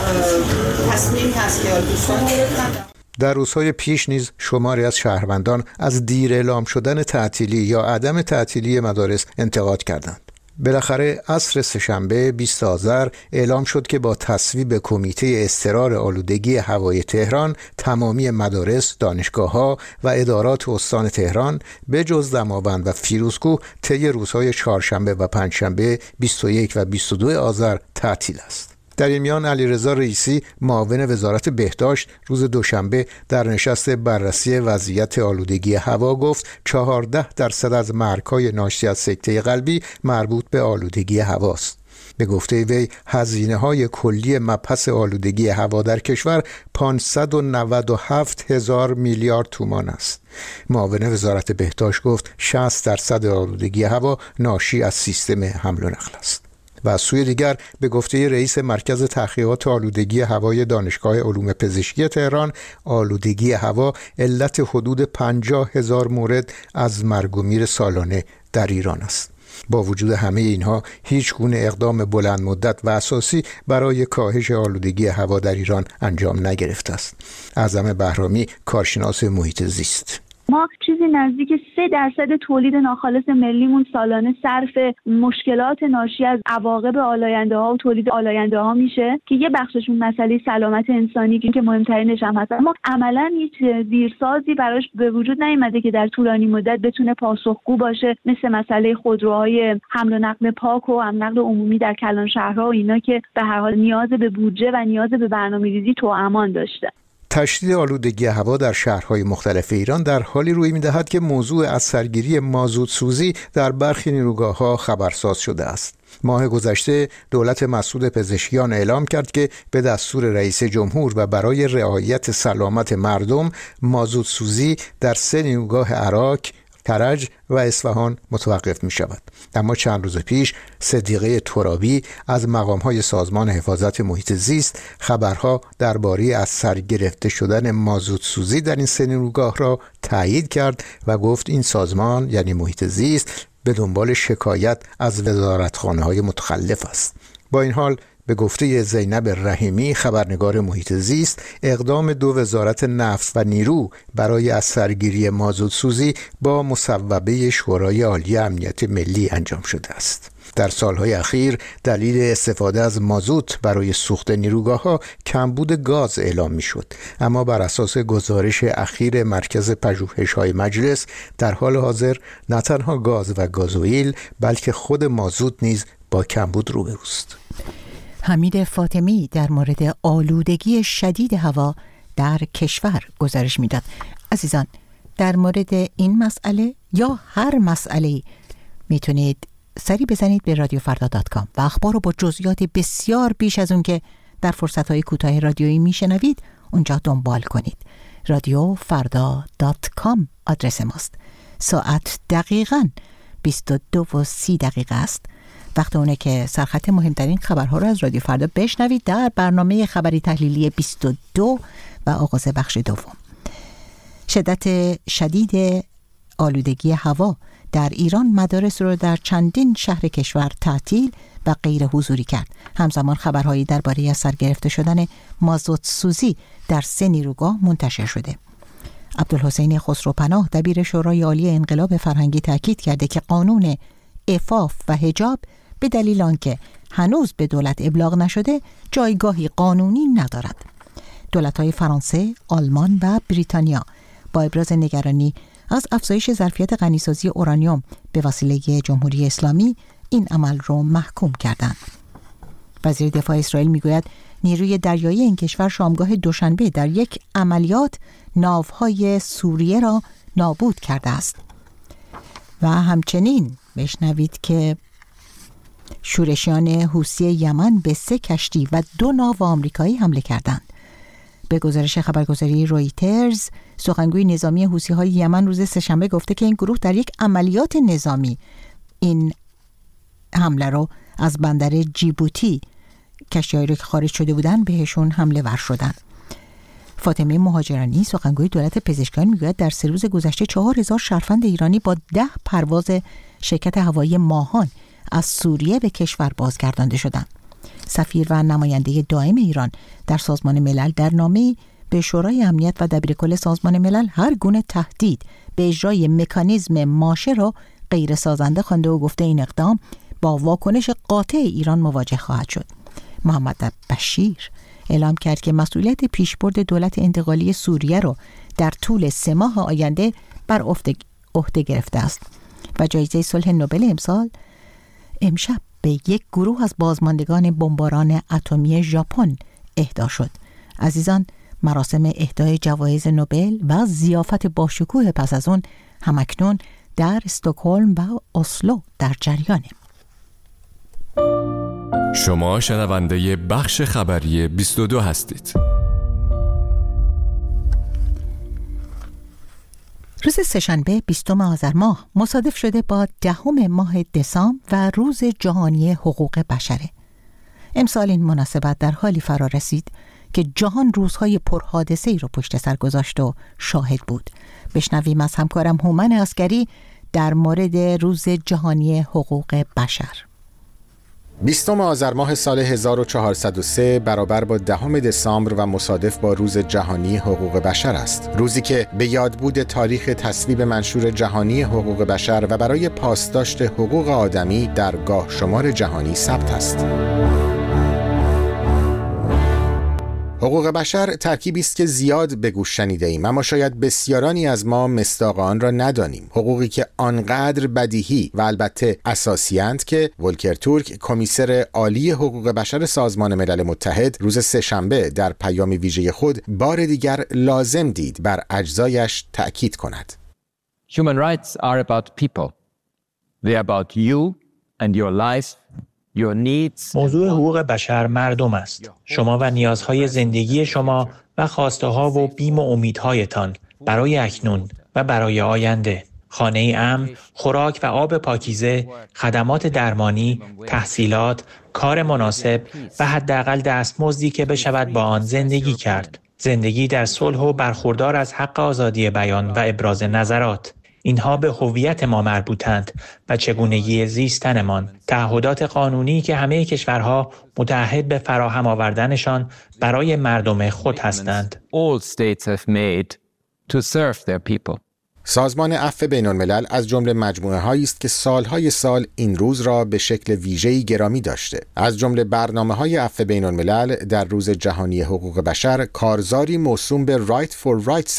Speaker 11: تصمیم هست که دوستان گرفتن.
Speaker 9: در روزهای پیش نیز شماری از شهروندان از دیر اعلام شدن تعطیلی یا عدم تعطیلی مدارس انتقاد کردند. بالاخره عصر سه‌شنبه بیست آذر اعلام شد که با تصویب کمیته اضطرار آلودگی هوای تهران تمامی مدارس، دانشگاه‌ها و ادارات استان تهران به جز دماوند و فیروزکوه طی روزهای چهارشنبه و پنجشنبه بیست و یک و بیست و دو آذر تعطیل است. در این میان علیرضا رئیسی معاون وزارت بهداشت روز دوشنبه در نشست بررسی وضعیت آلودگی هوا گفت چهارده درصد از مرگ‌های ناشی از سکته قلبی مربوط به آلودگی هواست. به گفته وی هزینه‌های کلی مبحث آلودگی هوا در کشور پانصد و نود و هفت هزار میلیارد تومان است. معاون وزارت بهداشت گفت شصت درصد آلودگی هوا ناشی از سیستم حمل و نقل است. و از سوی دیگر به گفته رئیس مرکز تحقیقات آلودگی هوای دانشگاه علوم پزشکی تهران آلودگی هوا علت حدود پنجاه هزار مورد از مرگ و میر سالانه در ایران است. با وجود همه اینها هیچ گونه اقدام بلند مدت و اساسی برای کاهش آلودگی هوا در ایران انجام نگرفته است. اعظم بهرامی کارشناس محیط زیست:
Speaker 3: ما چیزی نزدیک سه درصد تولید ناخالص ملیمون سالانه صرف مشکلات ناشی از عواقب آلاینده ها و تولید آلاینده ها میشه که یه بخششون مسئله سلامت انسانی که مهمترینش هم هست. ما عملاً هیچ زیرسازی براش به وجود نیامده که در طولانی مدت بتونه پاسخگو باشه، مثل مسئله خودروهای حمل و نقل پاک و حمل و نقل عمومی در کلان شهرها و اینا که به هر حال نیاز به بودجه و نیاز به برنامه‌ریزی توامان داشته.
Speaker 9: تشدید آلودگی هوا در شهرهای مختلف ایران در حالی روی می‌دهد که موضوع از سرگیری مازوت سوزی در برخی نیروگاه‌ها خبرساز شده است. ماه گذشته دولت مسعود پزشکیان اعلام کرد که به دستور رئیس جمهور و برای رعایت سلامت مردم مازوت سوزی در سه نیروگاه عراق، کرج و اصفهان متوقف می شود. اما چند روز پیش صدیقه ترابی از مقام‌های سازمان حفاظت محیط زیست خبرها درباره از سر گرفته شدن مازوت سوزی در این سه نیروگاه را تایید کرد و گفت این سازمان یعنی محیط زیست به دنبال شکایت از وزارتخانه‌های متخلف است. با این حال به گفته زینب رحیمی خبرنگار محیط زیست اقدام دو وزارت نفت و نیرو برای از سرگیری مازوت سوزی با مصوبه شورای عالی امنیت ملی انجام شده است. در سالهای اخیر دلیل استفاده از مازوت برای سوخت نیروگاه‌ها کمبود گاز اعلام می‌شد، اما بر اساس گزارش اخیر مرکز پژوهش‌های مجلس در حال حاضر نه تنها گاز و گازوئیل بلکه خود مازوت نیز با کمبود روبروست.
Speaker 1: حمید فاطمی در مورد آلودگی شدید هوا در کشور گزارش میداد. عزیزان، در مورد این مسئله یا هر مسئله میتونید سری بزنید به رادیو فردا دات کام و اخبار رو با جزئیات بسیار بیش از اون که در فرصت‌های کوتاه رادیویی میشنوید اونجا دنبال کنید. رادیو فردا دات کام آدرس ماست. ساعت دقیقاً بیست و دو و سی دقیقه است. وقت اونه که سرخط مهمترین خبرها رو از رادیو فردا بشنوید در برنامه خبری تحلیلی بیست و دو و آغاز بخش دوم. شدت شدید آلودگی هوا در ایران مدارس رو در چندین شهر کشور تعطیل و غیر حضوری کرد. همزمان خبرهایی درباره از سر گرفته شدن مازوت سوزی در سه نیروگاه منتشر شده. عبدالحسین خسروپناه دبیر شورای عالی انقلاب فرهنگی تاکید کرده که قانون عفاف و حجاب به دلیل آنکه هنوز به دولت ابلاغ نشده جایگاهی قانونی ندارد. دولت‌های فرانسه، آلمان و بریتانیا با ابراز نگرانی از افزایش ظرفیت غنیسازی اورانیوم به وسیله جمهوری اسلامی این عمل را محکوم کردند. وزیر دفاع اسرائیل میگوید نیروی دریایی این کشور شامگاه دوشنبه در یک عملیات ناوهای سوریه را نابود کرده است. و همچنین بشنوید که شورشیان حوثی یمن به سه کشتی و دو ناو آمریکایی حمله کردند. به گزارش خبرگزاری رویترز، سخنگوی نظامی حوثی‌های یمن روز سه‌شنبه گفته که این گروه در یک عملیات نظامی این حمله رو از بندر جیبوتی کشتی‌هایی رو که خارج شده بودن بهشون حمله ور شدن. فاطمه مهاجرانی سخنگوی دولت پزشکیان میگوید در سه روز گذشته چهار هزار شهروند ایرانی با ده پرواز شرکت هوایی ماهان از سوریه به کشور بازگردانده شدند. سفیر و نماینده دائم ایران در سازمان ملل در نامه‌ای به شورای امنیت و دبیرکل سازمان ملل هر گونه تهدید به اجرای مکانیزم ماشه را غیر سازنده خوانده و گفته این اقدام با واکنش قاطع ایران مواجه خواهد شد. محمد بشیر اعلام کرد که مسئولیت پیشبرد دولت انتقالی سوریه را در طول سه ماه آینده بر عهده گرفته است و جایزه صلح نوبل امسال امشب به یک گروه از بازماندگان بمباران اتمی ژاپن اهدا شد. عزیزان، مراسم اهدای جوایز نوبل و ضیافت باشکوه پس از اون همکنون در استکهلم و اسلو در جریانه.
Speaker 12: شما شنونده بخش خبری بیست و دو هستید.
Speaker 1: روز سه‌شنبه بیستم آذر ماه مصادف شده با دهم ماه دسامبر و روز جهانی حقوق بشره. امسال این مناسبت در حالی فرا رسید که جهان روزهای پرحادثه‌ای رو پشت سر گذاشت و شاهد بود. بشنویم از همکارم هومن عسکری در مورد روز جهانی حقوق بشر.
Speaker 13: بیستم آذر ماه سال هزار و چهارصد و سه برابر با دهم دسامبر و مصادف با روز جهانی حقوق بشر است. روزی که به یادبود تاریخ تصویب منشور جهانی حقوق بشر و برای پاسداشت حقوق آدمی در گاه شمار جهانی ثبت است. حقوق بشر ترکیبی است که زیاد به گوش شنیده ایم، اما شاید بسیارانی از ما مصداق آن را ندانیم. حقوقی که آنقدر بدیهی و البته اساسی‌اند که ولکر تورک، کمیسر عالی حقوق بشر سازمان ملل متحد، روز سه‌شنبه در پیام ویژه خود بار دیگر لازم دید بر اجزایش تأکید کند.
Speaker 14: Human rights are about people. They are about you and your life.
Speaker 15: موضوع حقوق بشر مردم است. شما و نیازهای زندگی شما و خواسته ها و بیم و امیدهایتان برای اکنون و برای آینده. خانه امن، خوراک و آب پاکیزه، خدمات درمانی، تحصیلات، کار مناسب و حداقل دستمزدی که بشود با آن زندگی کرد. زندگی در صلح و برخوردار از حق آزادی بیان و ابراز نظرات. اینها به هویت ما مربوطند و چگونگی زیستنمان. تعهدات قانونی که همه کشورها متعهد به فراهم آوردنشان برای مردم خود هستند.
Speaker 14: All states have made to serve their people.
Speaker 13: سازمان عفو بین‌الملل از جمله مجموعه‌هایی است که سالهای سال این روز را به شکل ویژه‌ای گرامی داشته. از جمله برنامه‌های عفو بین‌الملل در روز جهانی حقوق بشر کارزاری موسوم به Right for Rights است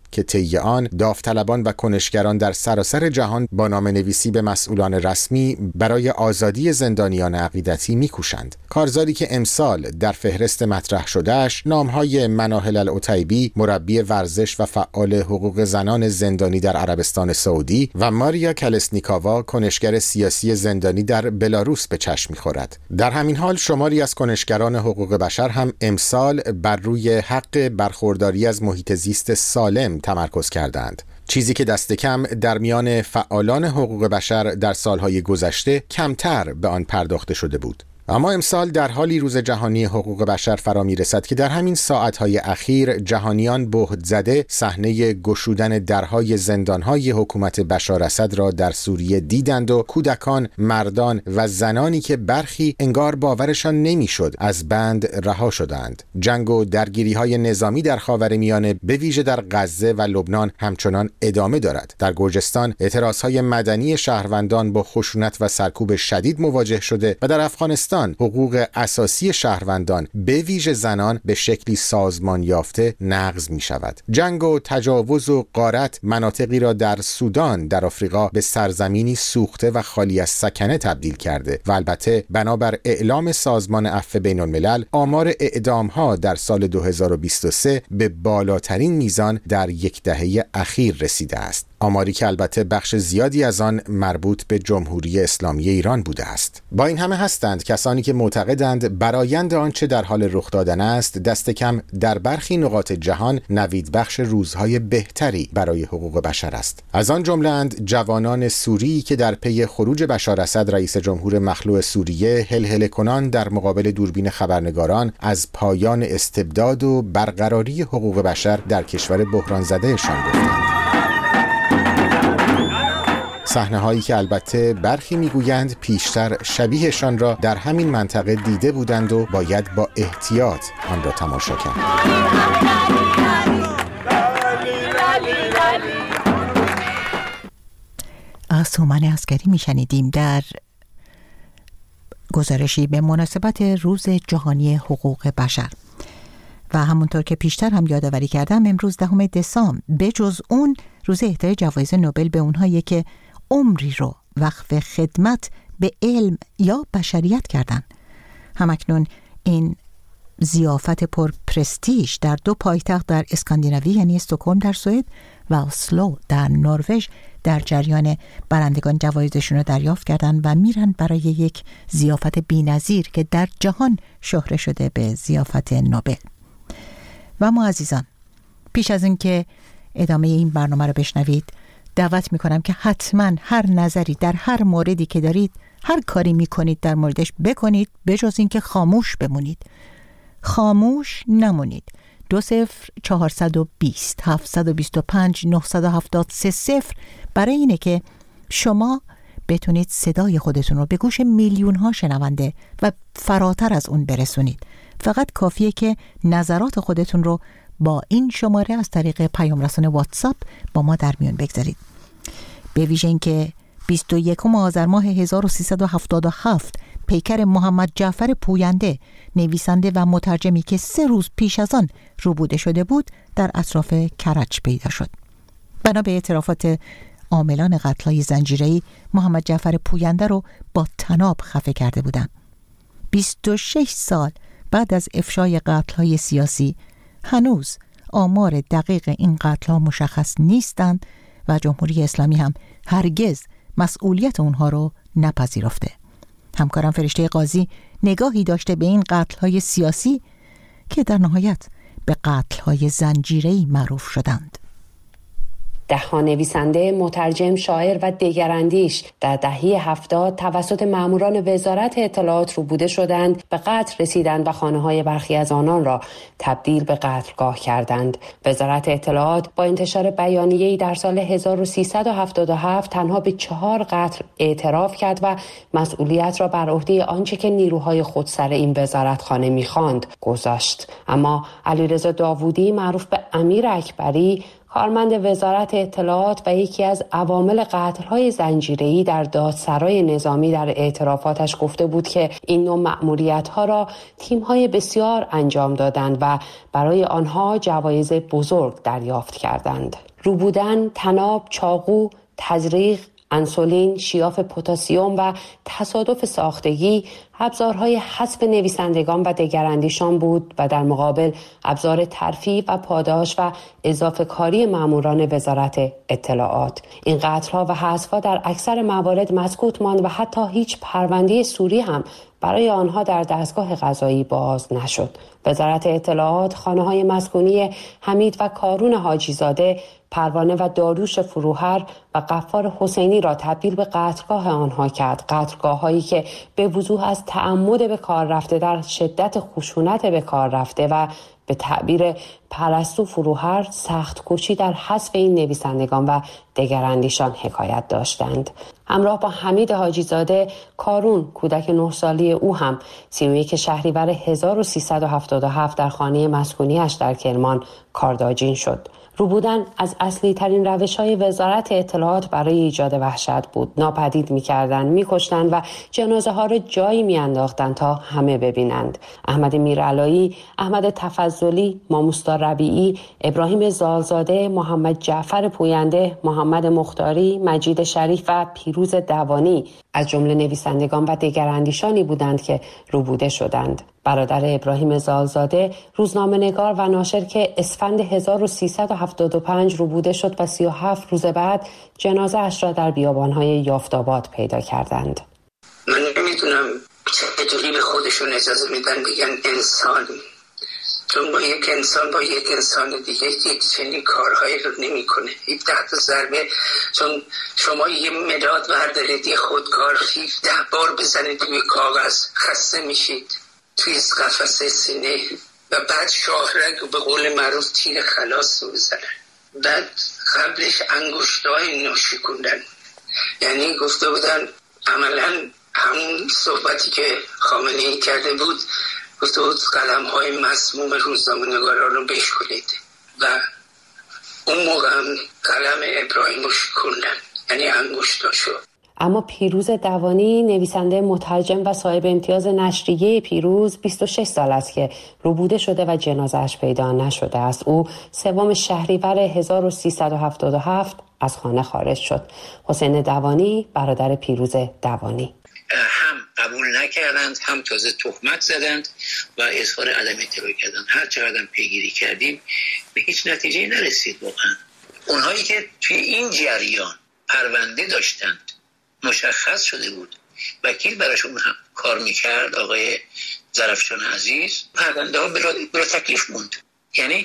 Speaker 13: که طی آن داوطلبان و کنشگران در سراسر جهان با نامه‌نویسی به مسئولان رسمی برای آزادی زندانیان عقیدتی می‌کوشند. کارزاری که امسال در فهرست مطرح شدهش نام‌های مناهل العتیبی، مربی ورزش و فعال حقوق زنان زندانی در عربستان سعودی، و ماریا کلسنیکاوا، کنشگر سیاسی زندانی در بلاروس به چشم می‌خورد. در همین حال شماری از کنشگران حقوق بشر هم امسال بر روی حق برخورداری از محیط زیست سالم تمرکز کردند، چیزی که دست کم در میان فعالان حقوق بشر در سالهای گذشته کمتر به آن پرداخته شده بود. اما امسال در حالی روز جهانی حقوق بشر فرا می‌رسد که در همین ساعت‌های اخیر جهانیان بهت زده صحنه گشودن درهای زندان‌های حکومت بشار اسد را در سوریه دیدند و کودکان، مردان و زنانی که برخی انگار باورشان نمی‌شد از بند رها شدند. جنگ و درگیری‌های نظامی در خاورمیانه به ویژه در غزه و لبنان همچنان ادامه دارد. در گرجستان اعتراضهای مدنی شهروندان با خشونت و سرکوب شدید مواجه شده و در افغانستان حقوق اساسی شهروندان به ویژه زنان به شکلی سازمان یافته نقض می شود. جنگ و تجاوز و غارت مناطقی را در سودان در آفریقا به سرزمینی سوخته و خالی از سکنه تبدیل کرده و البته بنابر اعلام سازمان عفو بین الملل آمار اعدام‌ها در سال دو هزار و بیست و سه به بالاترین میزان در یک دهه اخیر رسیده است. آماری که البته بخش زیادی از آن مربوط به جمهوری اسلامی ایران بوده است. با این همه هستند کسانی که معتقدند برآیند آنچه در حال رخ دادن است دست کم در برخی نقاط جهان نوید بخش روزهای بهتری برای حقوق بشر است. از آن جمله‌اند جوانان سوری که در پی خروج بشار اسد رئیس جمهور مخلوع سوریه هلهله کنان در مقابل دوربین خبرنگاران از پایان استبداد و برقراری حقوق بشر در کشور بحران زدهشان گفتند. صحنه هایی که البته برخی میگویند پیشتر شبیهشان را در همین منطقه دیده بودند و باید با احتیاط آن را تماشا کرد.
Speaker 1: از هومن عسکری میشنیدیم در گزارشی به مناسبت روز جهانی حقوق بشر. و همونطور که پیشتر هم یادآوری کردم امروز دهم دسامبر به جز اون روز اهدای جوایز نوبل به اونهایی که عمری رو وقف خدمت به علم یا بشریت کردن. همکنون این ضیافت پر پرستیژ در دو پایتخت در اسکاندیناوی یعنی استکهلم در سوئد و اسلو در نروژ در جریان برندگان جوایزشون رو دریافت کردن و میرن برای یک ضیافت بی‌نظیر که در جهان شهره شده به ضیافت نوبل. و ما عزیزان پیش از اینکه ادامه این برنامه رو بشنوید دعوت میکنم که حتما هر نظری در هر موردی که دارید، هر کاری میکنید در موردش بکنید، بجز اینکه خاموش بمونید. خاموش نمونید. دو صفر چهارصد و بیست هفتصد و بیست و پنج نهصد و هفتاد سه صفر برای اینه که شما بتونید صدای خودتون رو به گوش میلیون ها شنونده و فراتر از اون برسونید. فقط کافیه که نظرات خودتون رو با این شماره از طریق پیام رسان واتساپ با ما در میون بگذارید. به ویژه اینکه بیست و یکم آذر ماه هزار و سیصد و هفتاد و هفت پیکر محمد جعفر پوینده، نویسنده و مترجمی که سه روز پیش از آن روبوده شده بود، در اطراف کرج پیدا شد. بنا به اعترافات عاملان قتل‌های زنجیره‌ای، محمد جعفر پوینده رو با طناب خفه کرده بودند. بیست و شش سال بعد از افشای قتل‌های سیاسی هنوز آمار دقیق این قتل‌ها مشخص نیستند و جمهوری اسلامی هم هرگز مسئولیت اونها رو نپذیرفته. همکارم فرشته قاضی نگاهی داشته به این قتل‌های سیاسی که در نهایت به قتل‌های زنجیره‌ای معروف شدند.
Speaker 16: ده‌ها نویسنده، مترجم، شاعر و دگراندیش در دهه هفتاد توسط ماموران وزارت اطلاعات روبوده شدند، به قتل رسیدند و خانه‌های برخی از آنان را تبدیل به قتلگاه کردند. وزارت اطلاعات با انتشار بیانیه‌ای در سال هزار و سیصد و هفتاد و هفت تنها به چهار قتل اعتراف کرد و مسئولیت را بر عهده آنچه که نیروهای خودسر این وزارتخانه می‌خواند گذاشت. اما علیرضا داوودی معروف به امیر اکبری کارمند وزارت اطلاعات و یکی از عوامل قتل‌های زنجیره‌ای در دادسرای نظامی در اعترافاتش گفته بود که این نوع مأموریت‌ها را تیم‌های بسیار انجام دادند و برای آنها جوایز بزرگ دریافت کردند. روبودن، تناب، چاقو، تزریق، انسولین، شیاف پتاسیم و تصادف ساختگی ابزارهای حذف نویسندگان و دگراندیشان بود و در مقابل ابزار ترفیع و پاداش و اضافه کاری ماموران وزارت اطلاعات. این قتل‌ها و حذف‌ها در اکثر موارد مسکوت ماند و حتی هیچ پرونده سوری هم برای آنها در دستگاه قضایی باز نشد. وزارت اطلاعات خانه‌های مسکونی حمید و کارون حاجیزاده، پروانه و داروش فروهر و غفار حسینی را تبدیل به قتلگاه آنها کرد. قتلگاه‌هایی که به وضوح از تعمد به کار رفته در شدت خشونت به کار رفته و به تعبیر پرستو فروهر سخت کوشی در حذف این نویسندگان و دگراندیشان حکایت داشتند. همراه با حمید حاجیزاده، کارون کودک نه سالی او هم سی و یک شهریور هزار و سیصد و هفتاد و هفت در خانه مسکونیش در کرمان کارداجین شد. روبودن از اصلی ترین روش های وزارت اطلاعات برای ایجاد وحشت بود. ناپدید می کردن، می کشتن و جنازه ها را جایی می انداختن تا همه ببینند. احمد میرعلایی، احمد تفضلی، ماموستار ربیعی، ابراهیم زالزاده، محمد جعفر پوینده، محمد مختاری، مجید شریف و پیروز دوانی از جمله نویسندگان و دگراندیشانی بودند که روبوده شدند. برادر ابراهیم زالزاده، روزنامه‌نگار و ناشر که اسفند هزار و سیصد و هفتاد و پنج روبوده شد و سی و هفت روز بعد جنازه اش را در بیابان‌های یافت‌آباد پیدا کردند.
Speaker 17: من نمیدونم چطوری به خودشون اجازه میدن بگن انسان، چون با یک انسان با یک انسان دیگه یک چنین کارهایی رو نمیکنه. هفده تا ضربه، چون شما یه مداد بردارید یه خودکار هفده بار بزنید روی کاغذ خسته میشید توی قفسه سینه و بعد شاهرگ به قول معروف تیر خلاص رو بزنن. بعد قبلش انگشتای اینو شکوندن. یعنی گفته بودن عملا همون صحبتی که خامنه ای کرده بود، گفته بود قلم های مسموم روزنامه‌نگاران رو بشکلید و اون موقع هم قلم ابراهیم رو شکوندن، یعنی انگشتاشو.
Speaker 16: اما پیروز دوانی، نویسنده مترجم و صاحب امتیاز نشریه پیروز، بیست و شش سال است که روبوده شده و جنازه‌اش پیدا نشده است. او سوم شهریور هزار و سیصد و هفتاد و هفت از خانه خارج شد. حسین دوانی، برادر پیروز دوانی.
Speaker 18: هم قبول نکردند، هم تازه تهمت زدند و اظهار عدم اطلاع کردند. هر چقدر پیگیری کردیم به هیچ نتیجه نرسید. واقعا اونهایی که توی این جریان پرونده داشتند، مشخص شده بود، وکیل براشون هم کار میکرد، آقای ظرفشان عزیز، پرونده ها برای تکلیف موند. یعنی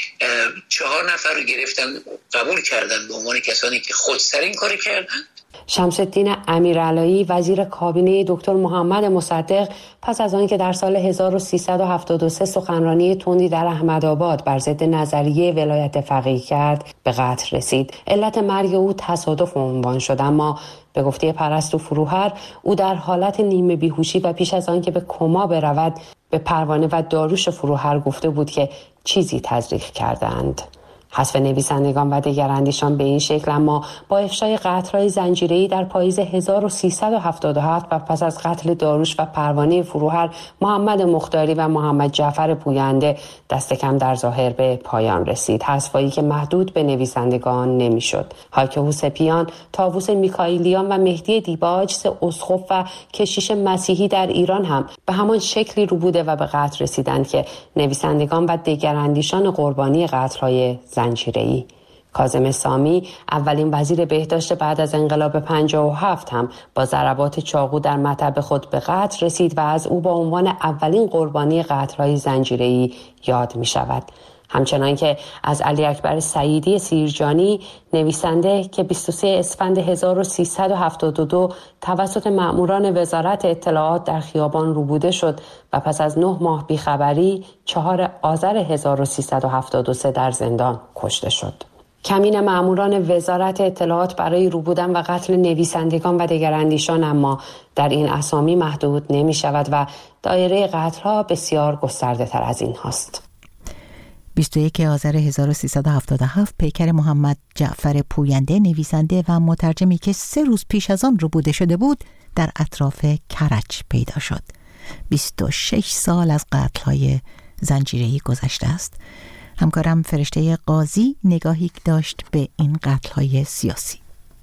Speaker 18: چهار نفر رو گرفتن، قبول کردن به عنوان کسانی که خودسر این کار کردن.
Speaker 16: شمس الدین امیرعلایی، وزیر کابینه دکتر محمد مصدق، پس از آنکه در سال هزار و سیصد و هفتاد و سه سخنرانی تندی در احمدآباد بر ضد نظریه ولایت فقیه کرد، به قتل رسید. علت مرگ او تصادف عنوان شد، اما به گفته پرستو فروهر او در حالت نیمه بیهوشی و پیش از آنکه به کما برود به پروانه و داروش فروهر گفته بود که چیزی تزریق کردند. حذف نویسندگان و دگراندیشان به این شکل اما با افشای قتل‌های زنجیره‌ای در پاییز هزار و سیصد و هفتاد و هفت و پس از قتل داروش و پروانه فروهر، محمد مختاری و محمد جعفر پوینده دست کم در ظاهر به پایان رسید. حذف‌هایی که محدود به نویسندگان نمی‌شد. هایک هوسپیان، طاووس میکائیلیان و مهدی دیباج، سه اسقف و کشیش مسیحی در ایران هم به همان شکلی روبوده و به قتل رسیدند که نویسندگان و دگراندیشان قربانی قتل‌های زنجیره‌ای. کاظم سامی، اولین وزیر بهداشت بعد از انقلاب پنجاه و هفت، هم با ضربات چاقو در مطب خود به قتل رسید و از او با عنوان اولین قربانی قتل‌های زنجیره‌ای یاد می‌شود. همچنان که از علی اکبر سعیدی سیرجانی، نویسنده که بیست و سه اسفند هزار و سیصد و هفتاد و دو توسط مأموران وزارت اطلاعات در خیابان روبوده شد و پس از نه ماه بیخبری چهار آذر هزار و سیصد و هفتاد و سه در زندان کشته شد. کمین مأموران وزارت اطلاعات برای روبودن و قتل نویسندگان و دگراندیشان اما در این اسامی محدود نمی شود و دایره قتل‌ها بسیار گسترده تر از این هاست.
Speaker 1: بیست و یکم آذر هزار و سیصد و هفتاد و هفت پیکر محمد جعفر پوینده، نویسنده و مترجمی که سه روز پیش از آن ربوده شده بود، در اطراف کرج پیدا شد. بیست و شش سال از قتل‌های زنجیره‌ای گذشته است. همکارم فرشته قاضی نگاهی داشت به این قتل‌های سیاسی.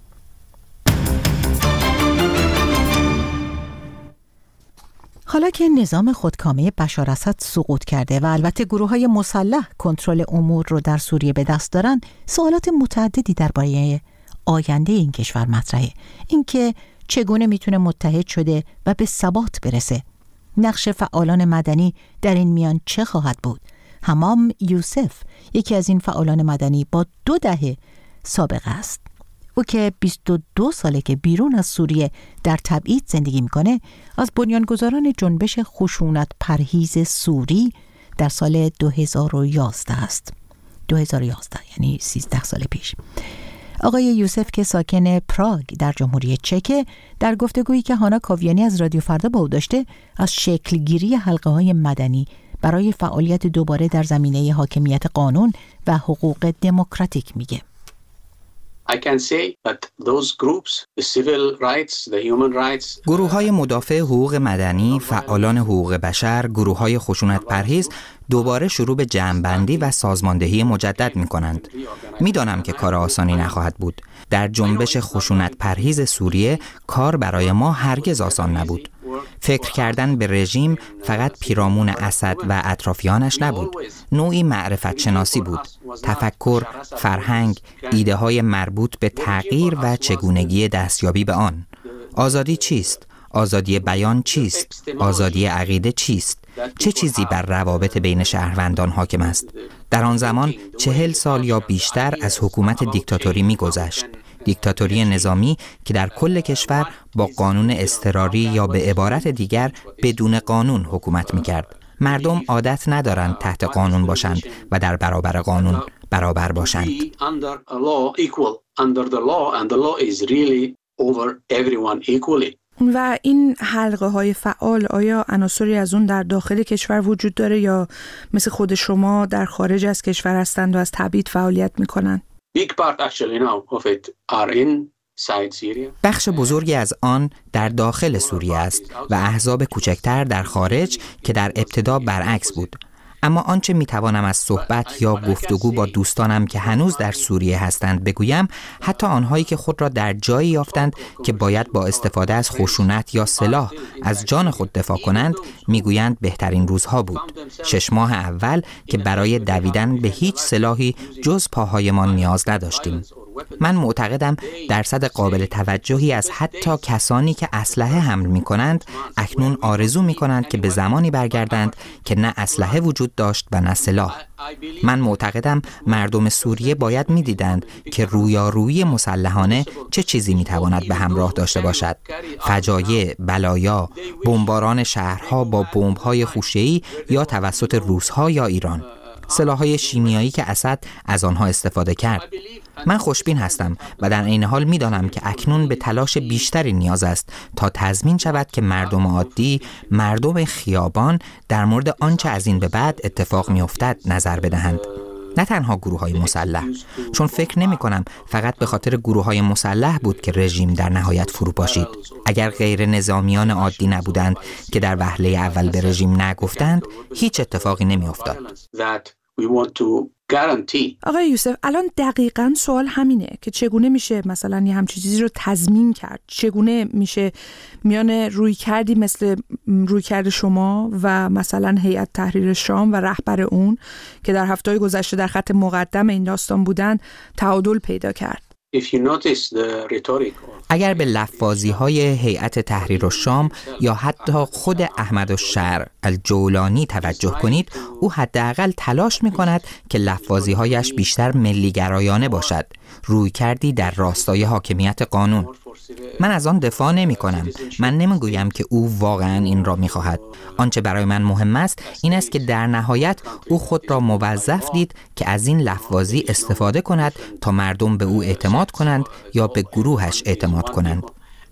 Speaker 1: حالا که نظام خودکامه بشار اسد سقوط کرده و البته گروه‌های مسلح کنترل امور رو در سوریه به دست دارن، سوالات متعددی درباره آینده این کشور مطرحه. اینکه چگونه میتونه متحد شده و به ثبات برسه. نقش فعالان مدنی در این میان چه خواهد بود؟ حمام یوسف یکی از این فعالان مدنی با دو دهه سابقه است. او که بیست و دو ساله که بیرون از سوریه در تبعید زندگی میکنه، از بنیانگذاران جنبش خشونت پرهیز سوری در سال دو هزار و یازده است. دو هزار و یازده یعنی سیزده سال پیش. آقای یوسف که ساکن پراگ در جمهوری چک، در گفتگویی که هانا کاویانی از رادیو فردا با او داشته، از شکلگیری حلقه‌های مدنی برای فعالیت دوباره در زمینه حاکمیت قانون و حقوق دموکراتیک میگه.
Speaker 19: I can say that those groups, the civil rights, the human rights,
Speaker 20: گروه‌های مدافع حقوق مدنی، فعالان حقوق بشر، گروه‌های خشونت پرهیز دوباره شروع به جمع‌بندی و سازماندهی مجدد می‌کنند. می‌دانم که کار آسانی نخواهد بود. در جنبش خشونت پرهیز سوریه کار برای ما هرگز آسان نبود. فکر کردن به رژیم فقط پیرامون اسد و اطرافیانش نبود. نوعی معرفت شناسی بود. تفکر، فرهنگ، ایده های مربوط به تغییر و چگونگی دستیابی به آن. آزادی چیست؟ آزادی بیان چیست؟ آزادی عقیده چیست؟ چه چیزی بر روابط بین شهروندان حاکم است؟ در آن زمان چهل سال یا بیشتر از حکومت دیکتاتوری می‌گذشت. دیکتاتوری نظامی که در کل کشور با قانون اضطراری یا به عبارت دیگر بدون قانون حکومت می‌کرد. مردم عادت ندارند تحت قانون باشند و در برابر قانون برابر باشند.
Speaker 21: و این حلقه های فعال، آیا عناصری از اون در داخل کشور وجود داره یا مثل خود شما در خارج از کشور هستند و از تبعید فعالیت میکنن؟
Speaker 20: بخش بزرگی از آن در داخل سوریه است و احزاب کوچکتر در خارج که در ابتدا برعکس بود. اما آنچه میتوانم از صحبت یا گفتگو با دوستانم که هنوز در سوریه هستند بگویم، حتی آنهایی که خود را در جایی یافتند که باید با استفاده از خشونت یا سلاح از جان خود دفاع کنند، میگویند بهترین روزها بود. شش ماه اول که برای دویدن به هیچ سلاحی جز پاهایمان نیاز نداشتیم. من معتقدم درصد قابل توجهی از حتی کسانی که اسلحه حمل می کنند اکنون آرزو می کنند که به زمانی برگردند که نه اسلحه وجود داشت و نه سلاح. من معتقدم مردم سوریه باید می دیدند که رویارویی مسلحانه چه چیزی می تواند به همراه داشته باشد. فجایع، بلایا، بمباران شهرها با بمب‌های خوشه‌ای یا توسط روس‌ها یا ایران. سلاح‌های شیمیایی که اسد از آنها استفاده کرد. من خوشبین هستم و در عین حال می‌دانم که اکنون به تلاش بیشتری نیاز است تا تضمین شود که مردم عادی، مردم خیابان در مورد آنچه از این به بعد اتفاق می‌افتد نظر بدهند. نه تنها گروه‌های مسلح، چون فکر نمی‌کنم فقط به خاطر گروه‌های مسلح بود که رژیم در نهایت فرو پاشید. اگر غیر نظامیان عادی نبودند که در وهله اول به رژیم نگفتند، هیچ اتفاقی نمی‌افتاد.
Speaker 21: آقای یوسف، الان دقیقاً سوال همینه که چگونه میشه مثلا یه همچین چیزی رو تضمین کرد؟ چگونه میشه میان روی کردی مثل روی کرد شما و مثلا هیئت تحریر شام و رهبر اون که در هفته‌های گذشته در خط مقدم این داستان بودن تعادل پیدا کرد؟
Speaker 20: اگر به لفاظی‌های هیئت تحریر الشام یا حتی خود احمد الشرع الجولانی توجه کنید، او حداقل تلاش می‌کند که لفاظی‌هایش بیشتر ملی‌گرایانه باشد، روی کردی در راستای حاکمیت قانون. من از آن دفاع نمی کنم. من نمی گویم که او واقعا این را می خواهد. آنچه برای من مهم است این است که در نهایت او خود را موظف دید که از این لفظی استفاده کند تا مردم به او اعتماد کنند یا به گروهش اعتماد کنند.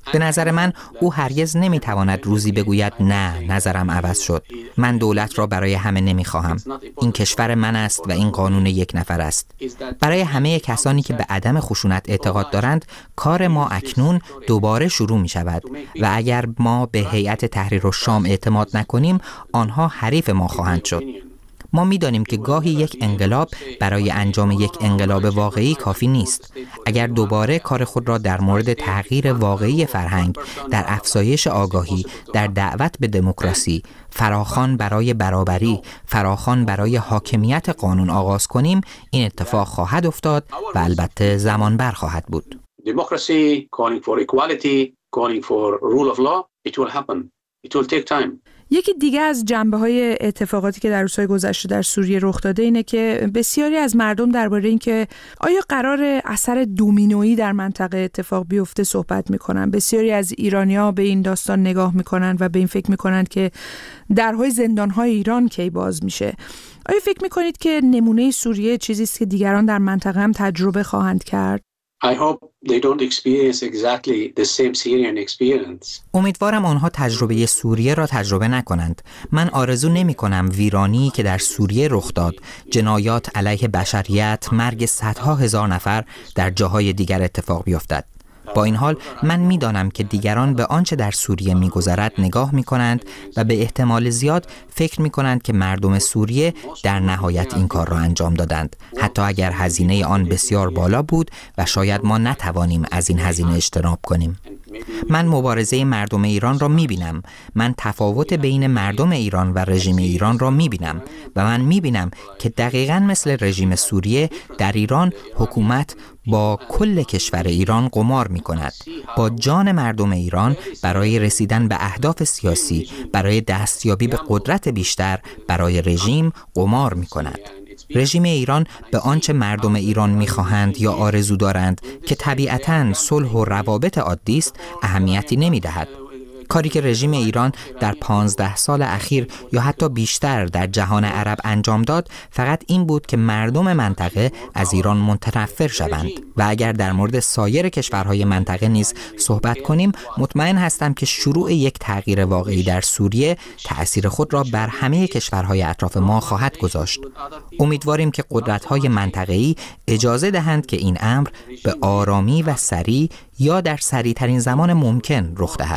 Speaker 20: به نظر من او هرگز نمیتواند روزی بگوید نه، نظرم عوض شد. من دولت را برای همه نمیخواهم. این کشور من است و این قانون یک نفر است. برای همه کسانی که به عدم خشونت اعتقاد دارند، کار ما اکنون دوباره شروع می شود و اگر ما به هیئت تحریر الشام اعتماد نکنیم، آنها حریف ما خواهند شد. ما می‌دانیم که گاهی یک انقلاب برای انجام یک انقلاب واقعی کافی نیست. اگر دوباره کار خود را در مورد تغییر واقعی فرهنگ، در افزایش آگاهی، در دعوت به دموکراسی، فراخوان برای برابری، فراخوان برای حاکمیت قانون آغاز کنیم، این اتفاق خواهد افتاد و البته زمان بر خواهد بود.
Speaker 19: Democracy, calling for equality, calling for rule of law, it will happen. It will take time.
Speaker 21: یکی دیگه از جنبه‌های اتفاقاتی که در روزهای گذشته در سوریه رخ داده اینه که بسیاری از مردم درباره این که آیا قرار اثر دومینویی در منطقه اتفاق بیفته صحبت می‌کنن. بسیاری از ایرانی‌ها به این داستان نگاه می‌کنن و به این فکر می‌کنن که درهای زندان‌های ایران کی باز میشه. آیا فکر می‌کنید که نمونه سوریه چیزی است که دیگران در منطقه هم تجربه خواهند کرد؟
Speaker 19: I hope they don't experience exactly the same Syrian experience.
Speaker 20: امیدوارم آنها تجربه سوریه را تجربه نکنند. من آرزو نمی کنم ویرانی که در سوریه رخ داد، جنایات علیه بشریت، مرگ صدها هزار نفر در جاهای دیگر اتفاق بیفتد. با این حال من می‌دانم که دیگران به آنچه در سوریه می‌گذرد نگاه می‌کنند و به احتمال زیاد فکر می‌کنند که مردم سوریه در نهایت این کار را انجام دادند، حتی اگر هزینه آن بسیار بالا بود و شاید ما نتوانیم از این هزینه اجتناب کنیم. من مبارزه مردم ایران را می‌بینم. من تفاوت بین مردم ایران و رژیم ایران را می‌بینم و من می‌بینم که دقیقاً مثل رژیم سوریه در ایران حکومت با کل کشور ایران قمار می‌کند، با جان مردم ایران برای رسیدن به اهداف سیاسی، برای دستیابی به قدرت بیشتر، برای رژیم قمار می‌کند. رژیم ایران به آنچه مردم ایران می‌خواهند یا آرزو دارند که طبیعتاً صلح و روابط عادی است، اهمیتی نمی‌دهد. کاری که رژیم ایران در پانزده سال اخیر یا حتی بیشتر در جهان عرب انجام داد فقط این بود که مردم منطقه از ایران متنفر شوند و اگر در مورد سایر کشورهای منطقه نیز صحبت کنیم، مطمئن هستم که شروع یک تغییر واقعی در سوریه تأثیر خود را بر همه کشورهای اطراف ما خواهد گذاشت. امیدواریم که قدرت‌های منطقه‌ای اجازه دهند که این امر به آرامی و سریع یا در سریع‌ترین زمان ممکن رخ دهد.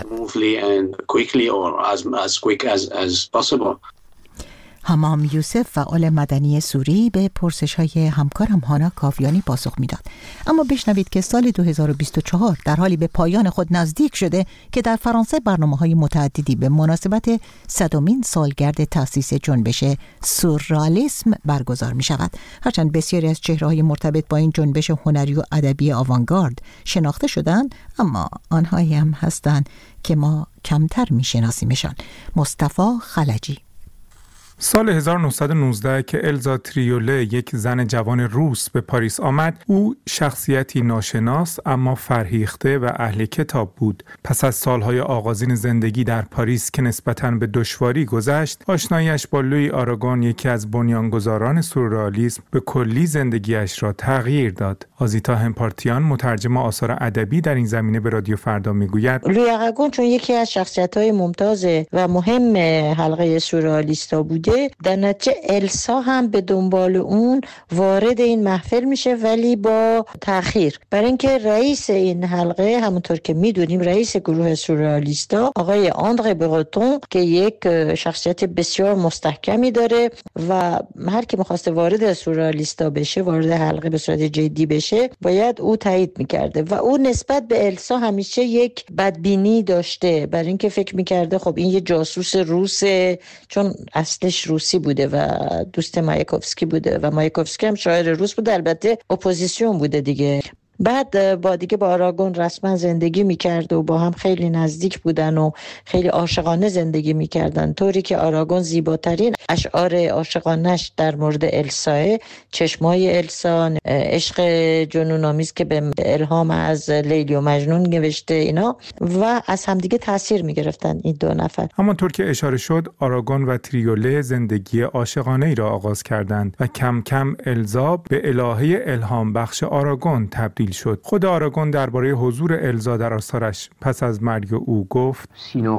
Speaker 1: همام یوسف فعال مدنی سوری به پرسش‌های همکارم هانا کاویانی پاسخ میداد. اما بشنوید که سال دو هزار و بیست و چهار در حالی به پایان خود نزدیک شده که در فرانسه برنامه‌های متعددی به مناسبت صدمین سالگرد تأسیس جنبش سورئالیسم برگزار می‌شود. هرچند بسیاری از چهره‌های مرتبط با این جنبش هنری و ادبی آوانگارد شناخته شدند، اما آنهایی هم هستند که ما کمتر می‌شناسیمشان. مصطفی خلجی.
Speaker 4: سال هزار و نهصد و نوزده که الزا تریوله، یک زن جوان روس، به پاریس آمد، او شخصیتی ناشناس اما فرهیخته و اهل کتاب بود. پس از سالهای آغازین زندگی در پاریس که نسبتاً به دشواری گذشت، آشنایش با لویی آراگون، یکی از بنیانگذاران سورئالیسم، به کلی زندگیش را تغییر داد. آزیتا همپارتیان، مترجم آثار ادبی در این زمینه، به رادیو فردا میگوید:
Speaker 22: لویی آراگون چون یکی از شخصیت‌های ممتاز و مهم حلقه سورئالیستا بود، در نتیجه السا هم به دنبال اون وارد این محفل میشه، ولی با تأخیر. برای اینکه رئیس این حلقه، همونطور که میدونیم رئیس گروه سورئالیستا، آقای آندره برتون، که یک شخصیت بسیار مستحکمی داره و هر کی میخواسته وارد سورئالیستا بشه، وارد حلقه به صورت جدی بشه، باید او تایید میکرده و او نسبت به السا همیشه یک بدبینی داشته، برای اینکه فکر میکرده خب این یه جاسوس روسه، چون اصلش روسی بوده و دوست مایاکوفسکی بوده و مایاکوفسکی هم شاعر روس بوده، البته اپوزیسیون بوده دیگه. بعد با دیگه با آراگون رسما زندگی میکرد و با هم خیلی نزدیک بودن و خیلی عاشقانه زندگی میکردن، طوری که آراگون زیباترین اشعار عاشقانش در مورد السا، چشمای السا، عشق جنون‌آمیز که به الهام از لیلی و مجنون نوشته، اینا، و از همدیگه تاثیر میگرفتن این دو نفر.
Speaker 4: همانطور که اشاره شد، آراگون و تریوله زندگی عاشقانه ای را آغاز کردند و کم کم الزا به الهه الهام بخش آراگون تبدیل تحمیل شد. خود آراگون درباره حضور الزا در آثارش پس از مرگ او گفت: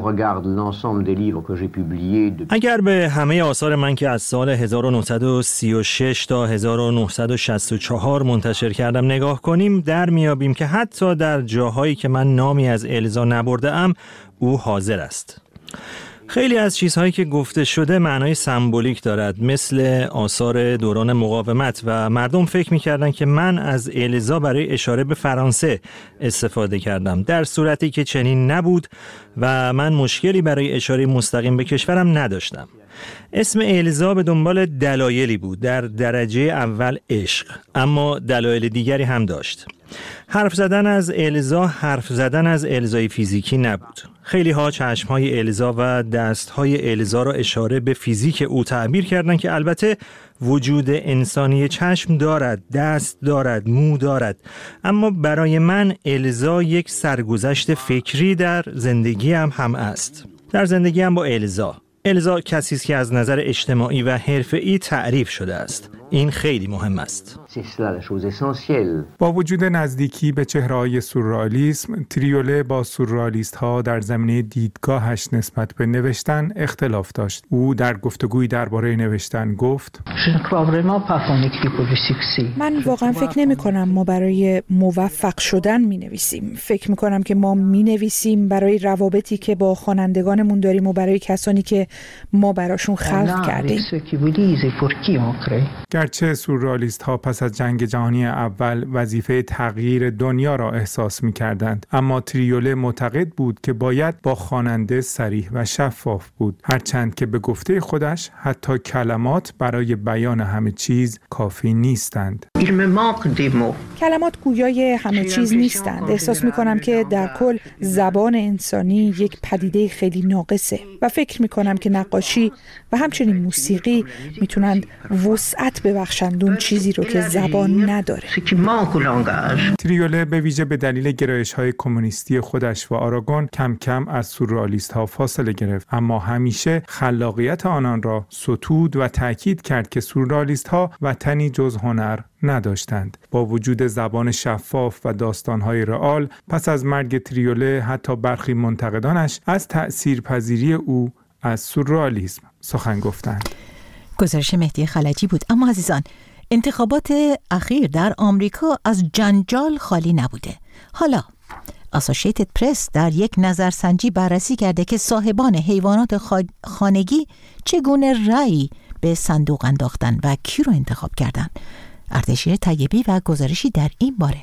Speaker 5: اگر به همه آثار من که از سال هزار و نهصد و سی و شش تا هزار و نهصد و شصت و چهار منتشر کردم نگاه کنیم، در میابیم که حتی در جاهایی که من نامی از الزا نبرده ام او حاضر است. خیلی از چیزهایی که گفته شده معنای سمبولیک دارد، مثل آثار دوران مقاومت، و مردم فکر می‌کردند که من از الزا برای اشاره به فرانسه استفاده کردم، در صورتی که چنین نبود و من مشکلی برای اشاره مستقیم به کشورم نداشتم. اسم الزا به دنبال دلایلی بود، در درجه اول عشق، اما دلایل دیگری هم داشت. حرف زدن از الزا حرف زدن از الزای فیزیکی نبود. خیلی ها چشم های الزا و دست های الزا را اشاره به فیزیک او تعبیر کردند که البته وجود انسانی چشم دارد، دست دارد، مو دارد، اما برای من الزا یک سرگذشت فکری در زندگیم هم است. در زندگیم با الزا الزا کسی است که از نظر اجتماعی و حرفه‌ای تعریف شده است. این خیلی مهم است.
Speaker 4: با وجود نزدیکی به چهره‌های سورئالیسم، تریوله با سورئالیست‌ها در زمینه دیدگاهش نسبت به نوشتن اختلاف داشت. او در گفتگویی درباره نوشتن گفت:
Speaker 21: من واقعا فکر نمی‌کنم ما برای موفق شدن می‌نویسیم. فکر می‌کنم که ما می‌نویسیم برای روابطی که با خوانندگانمون داریم و برای کسانی که ما براشون خلق کردیم.
Speaker 4: گرچه سورئالیست ها پس از جنگ جهانی اول وظیفه تغییر دنیا را احساس می کردند، اما تریوله معتقد بود که باید با خواننده صریح و شفاف بود، هرچند که به گفته خودش حتی کلمات برای بیان همه چیز کافی نیستند.
Speaker 21: کلمات گویای همه چیز نیستند. احساس می کنم که در کل زبان انسانی یک پدیده خیلی ناقصه و فکر می کنم که نقاشی و همچنین موسیقی میتونند وسعت ببخشند اون چیزی رو که زبان نداره.
Speaker 4: تریوله به ویژه به دلیل گرایش‌های کمونیستی خودش و آراگون کم کم از سورئالیست‌ها فاصله گرفت، اما همیشه خلاقیت آنان را ستود و تأکید کرد که سورئالیست‌ها وطنی جز هنر نداشتند. با وجود زبان شفاف و داستان‌های رئال، پس از مرگ تریوله حتی برخی منتقدانش از تأثیرپذیری او از سورئالیسم سخن گفتند.
Speaker 1: گزارش مهدی خلجی بود. اما عزیزان، انتخابات اخیر در آمریکا از جنجال خالی نبوده. حالا اسوسییتد پرس در یک نظرسنجی بررسی کرده که صاحبان حیوانات خانگی چگونه رأی به صندوق انداختن و کی رو انتخاب کردن. اردشیر طیبی و گزارشی در این باره.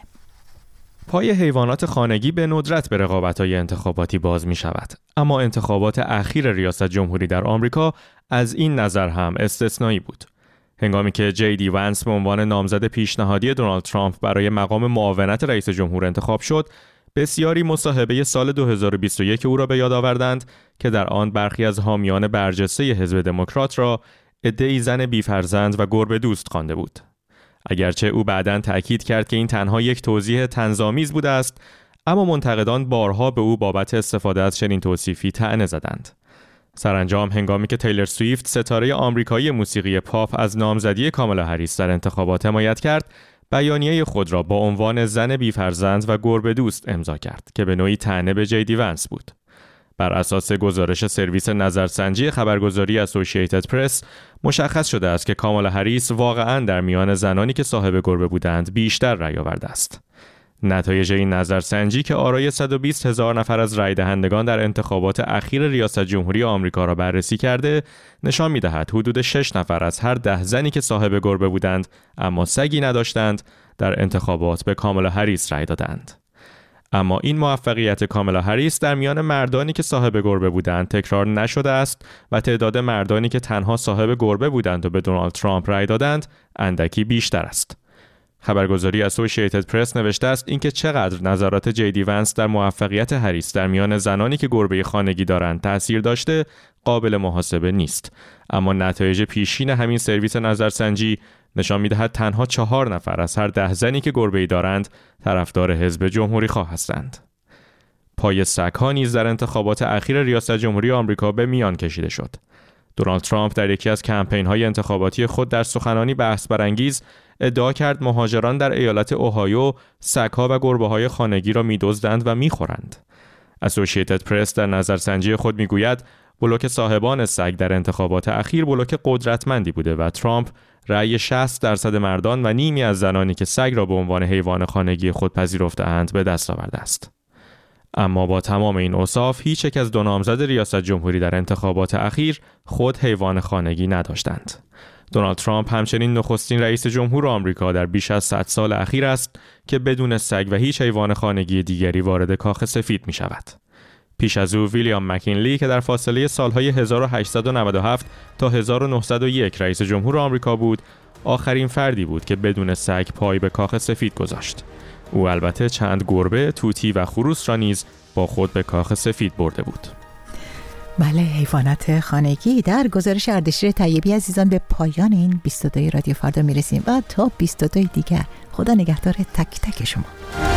Speaker 6: پای حیوانات خانگی به ندرت به رقابت‌های انتخاباتی باز می شود. اما انتخابات اخیر ریاست جمهوری در آمریکا از این نظر هم استثنایی بود. هنگامی که جی دی ونس به عنوان نامزد پیشنهادی دونالد ترامپ برای مقام معاونت رئیس جمهور انتخاب شد، بسیاری مصاحبه سال دو هزار و بیست و یک او را به یاد آوردند که در آن برخی از حامیان برجسته حزب دموکرات را عده‌ای زن بی‌فرزند و گربه دوست خوانده بود. اگرچه او بعداً تأکید کرد که این تنها یک توضیح طنزآمیز بوده است، اما منتقدان بارها به او بابت استفاده از چنین توصیفی طعنه زدند. سرانجام هنگامی که تیلر سویفت ستاره آمریکایی موسیقی پاپ از نامزدی کامالا هریس در انتخابات حمایت کرد، بیانیه خود را با عنوان زن بی‌فرزند و گربه دوست امضا کرد که به نوعی طعنه به جی دی ونس بود. بر اساس گزارش سرویس نظرسنجی خبرگزاری اسوسییتد پرس مشخص شده است که کامالا هریس واقعاً در میان زنانی که صاحب گربه بودند بیشتر رأی آورده است. نتایج این نظرسنجی که آرای صد و بیست هزار نفر از رأی دهندگان در انتخابات اخیر ریاست جمهوری آمریکا را بررسی کرده، نشان می‌دهد حدود شش نفر از هر ده زنی که صاحب گربه بودند اما سگی نداشتند در انتخابات به کامالا هریس رأی دادند. اما این موفقیت کامالا هریس در میان مردانی که صاحب گربه بودند تکرار نشده است و تعداد مردانی که تنها صاحب گربه بودند و به دونالد ترامپ رأی دادند اندکی بیشتر است. خبرگزاری اسوسییتد پرس نوشته است اینکه چقدر نظرات جی دی ونس در موفقیت هریس در میان زنانی که گربه خانگی دارند تأثیر داشته قابل محاسبه نیست، اما نتایج پیشین همین سرویس نظرسنجی نشان می‌دهد تنها چهار نفر از هر ده زنی که گربه‌ای دارند طرفدار حزب جمهوری خواه هستند. پای سگ‌ها نیز در انتخابات اخیر ریاست جمهوری آمریکا به میان کشیده شد. دونالد ترامپ در یکی از کمپین‌های انتخاباتی خود در سخنانی بحث برانگیز ادعا کرد مهاجران در ایالت اوهایو سگ‌ها و گربه‌های خانگی را می‌دزدند و می‌خورند. اسوسییتد پرس در نظرسنجی خود می‌گوید بلوک صاحبان سگ در انتخابات اخیر بلوک قدرتمندی بوده و ترامپ رأی شصت درصد مردان و نیمی از زنانی که سگ را به عنوان حیوان خانگی خود پذیرفته‌اند به دست آورده است. اما با تمام این اوصاف هیچ یک از دو نامزد ریاست جمهوری در انتخابات اخیر خود حیوان خانگی نداشتند. دونالد ترامپ همچنین نخستین رئیس جمهور آمریکا در بیش از صد سال اخیر است که بدون سگ و هیچ حیوان خانگی دیگری وارد کاخ سفید می شود. پیش از او ویلیام مکینلی که در فاصله سالهای هزار و هشتصد و نود و هفت تا هزار و نهصد و یک رئیس جمهور آمریکا بود، آخرین فردی بود که بدون سگ پای به کاخ سفید گذاشت. او البته چند گربه، توتی و خروس را نیز با خود به کاخ سفید برده بود.
Speaker 1: بله، حیوانات خانگی. در گزارش اردشیر طیبی عزیزان به پایان این بیست و دو رادیو فردا میرسیم و تا بیست و دو دیگر خدا نگهدار تک تک شما.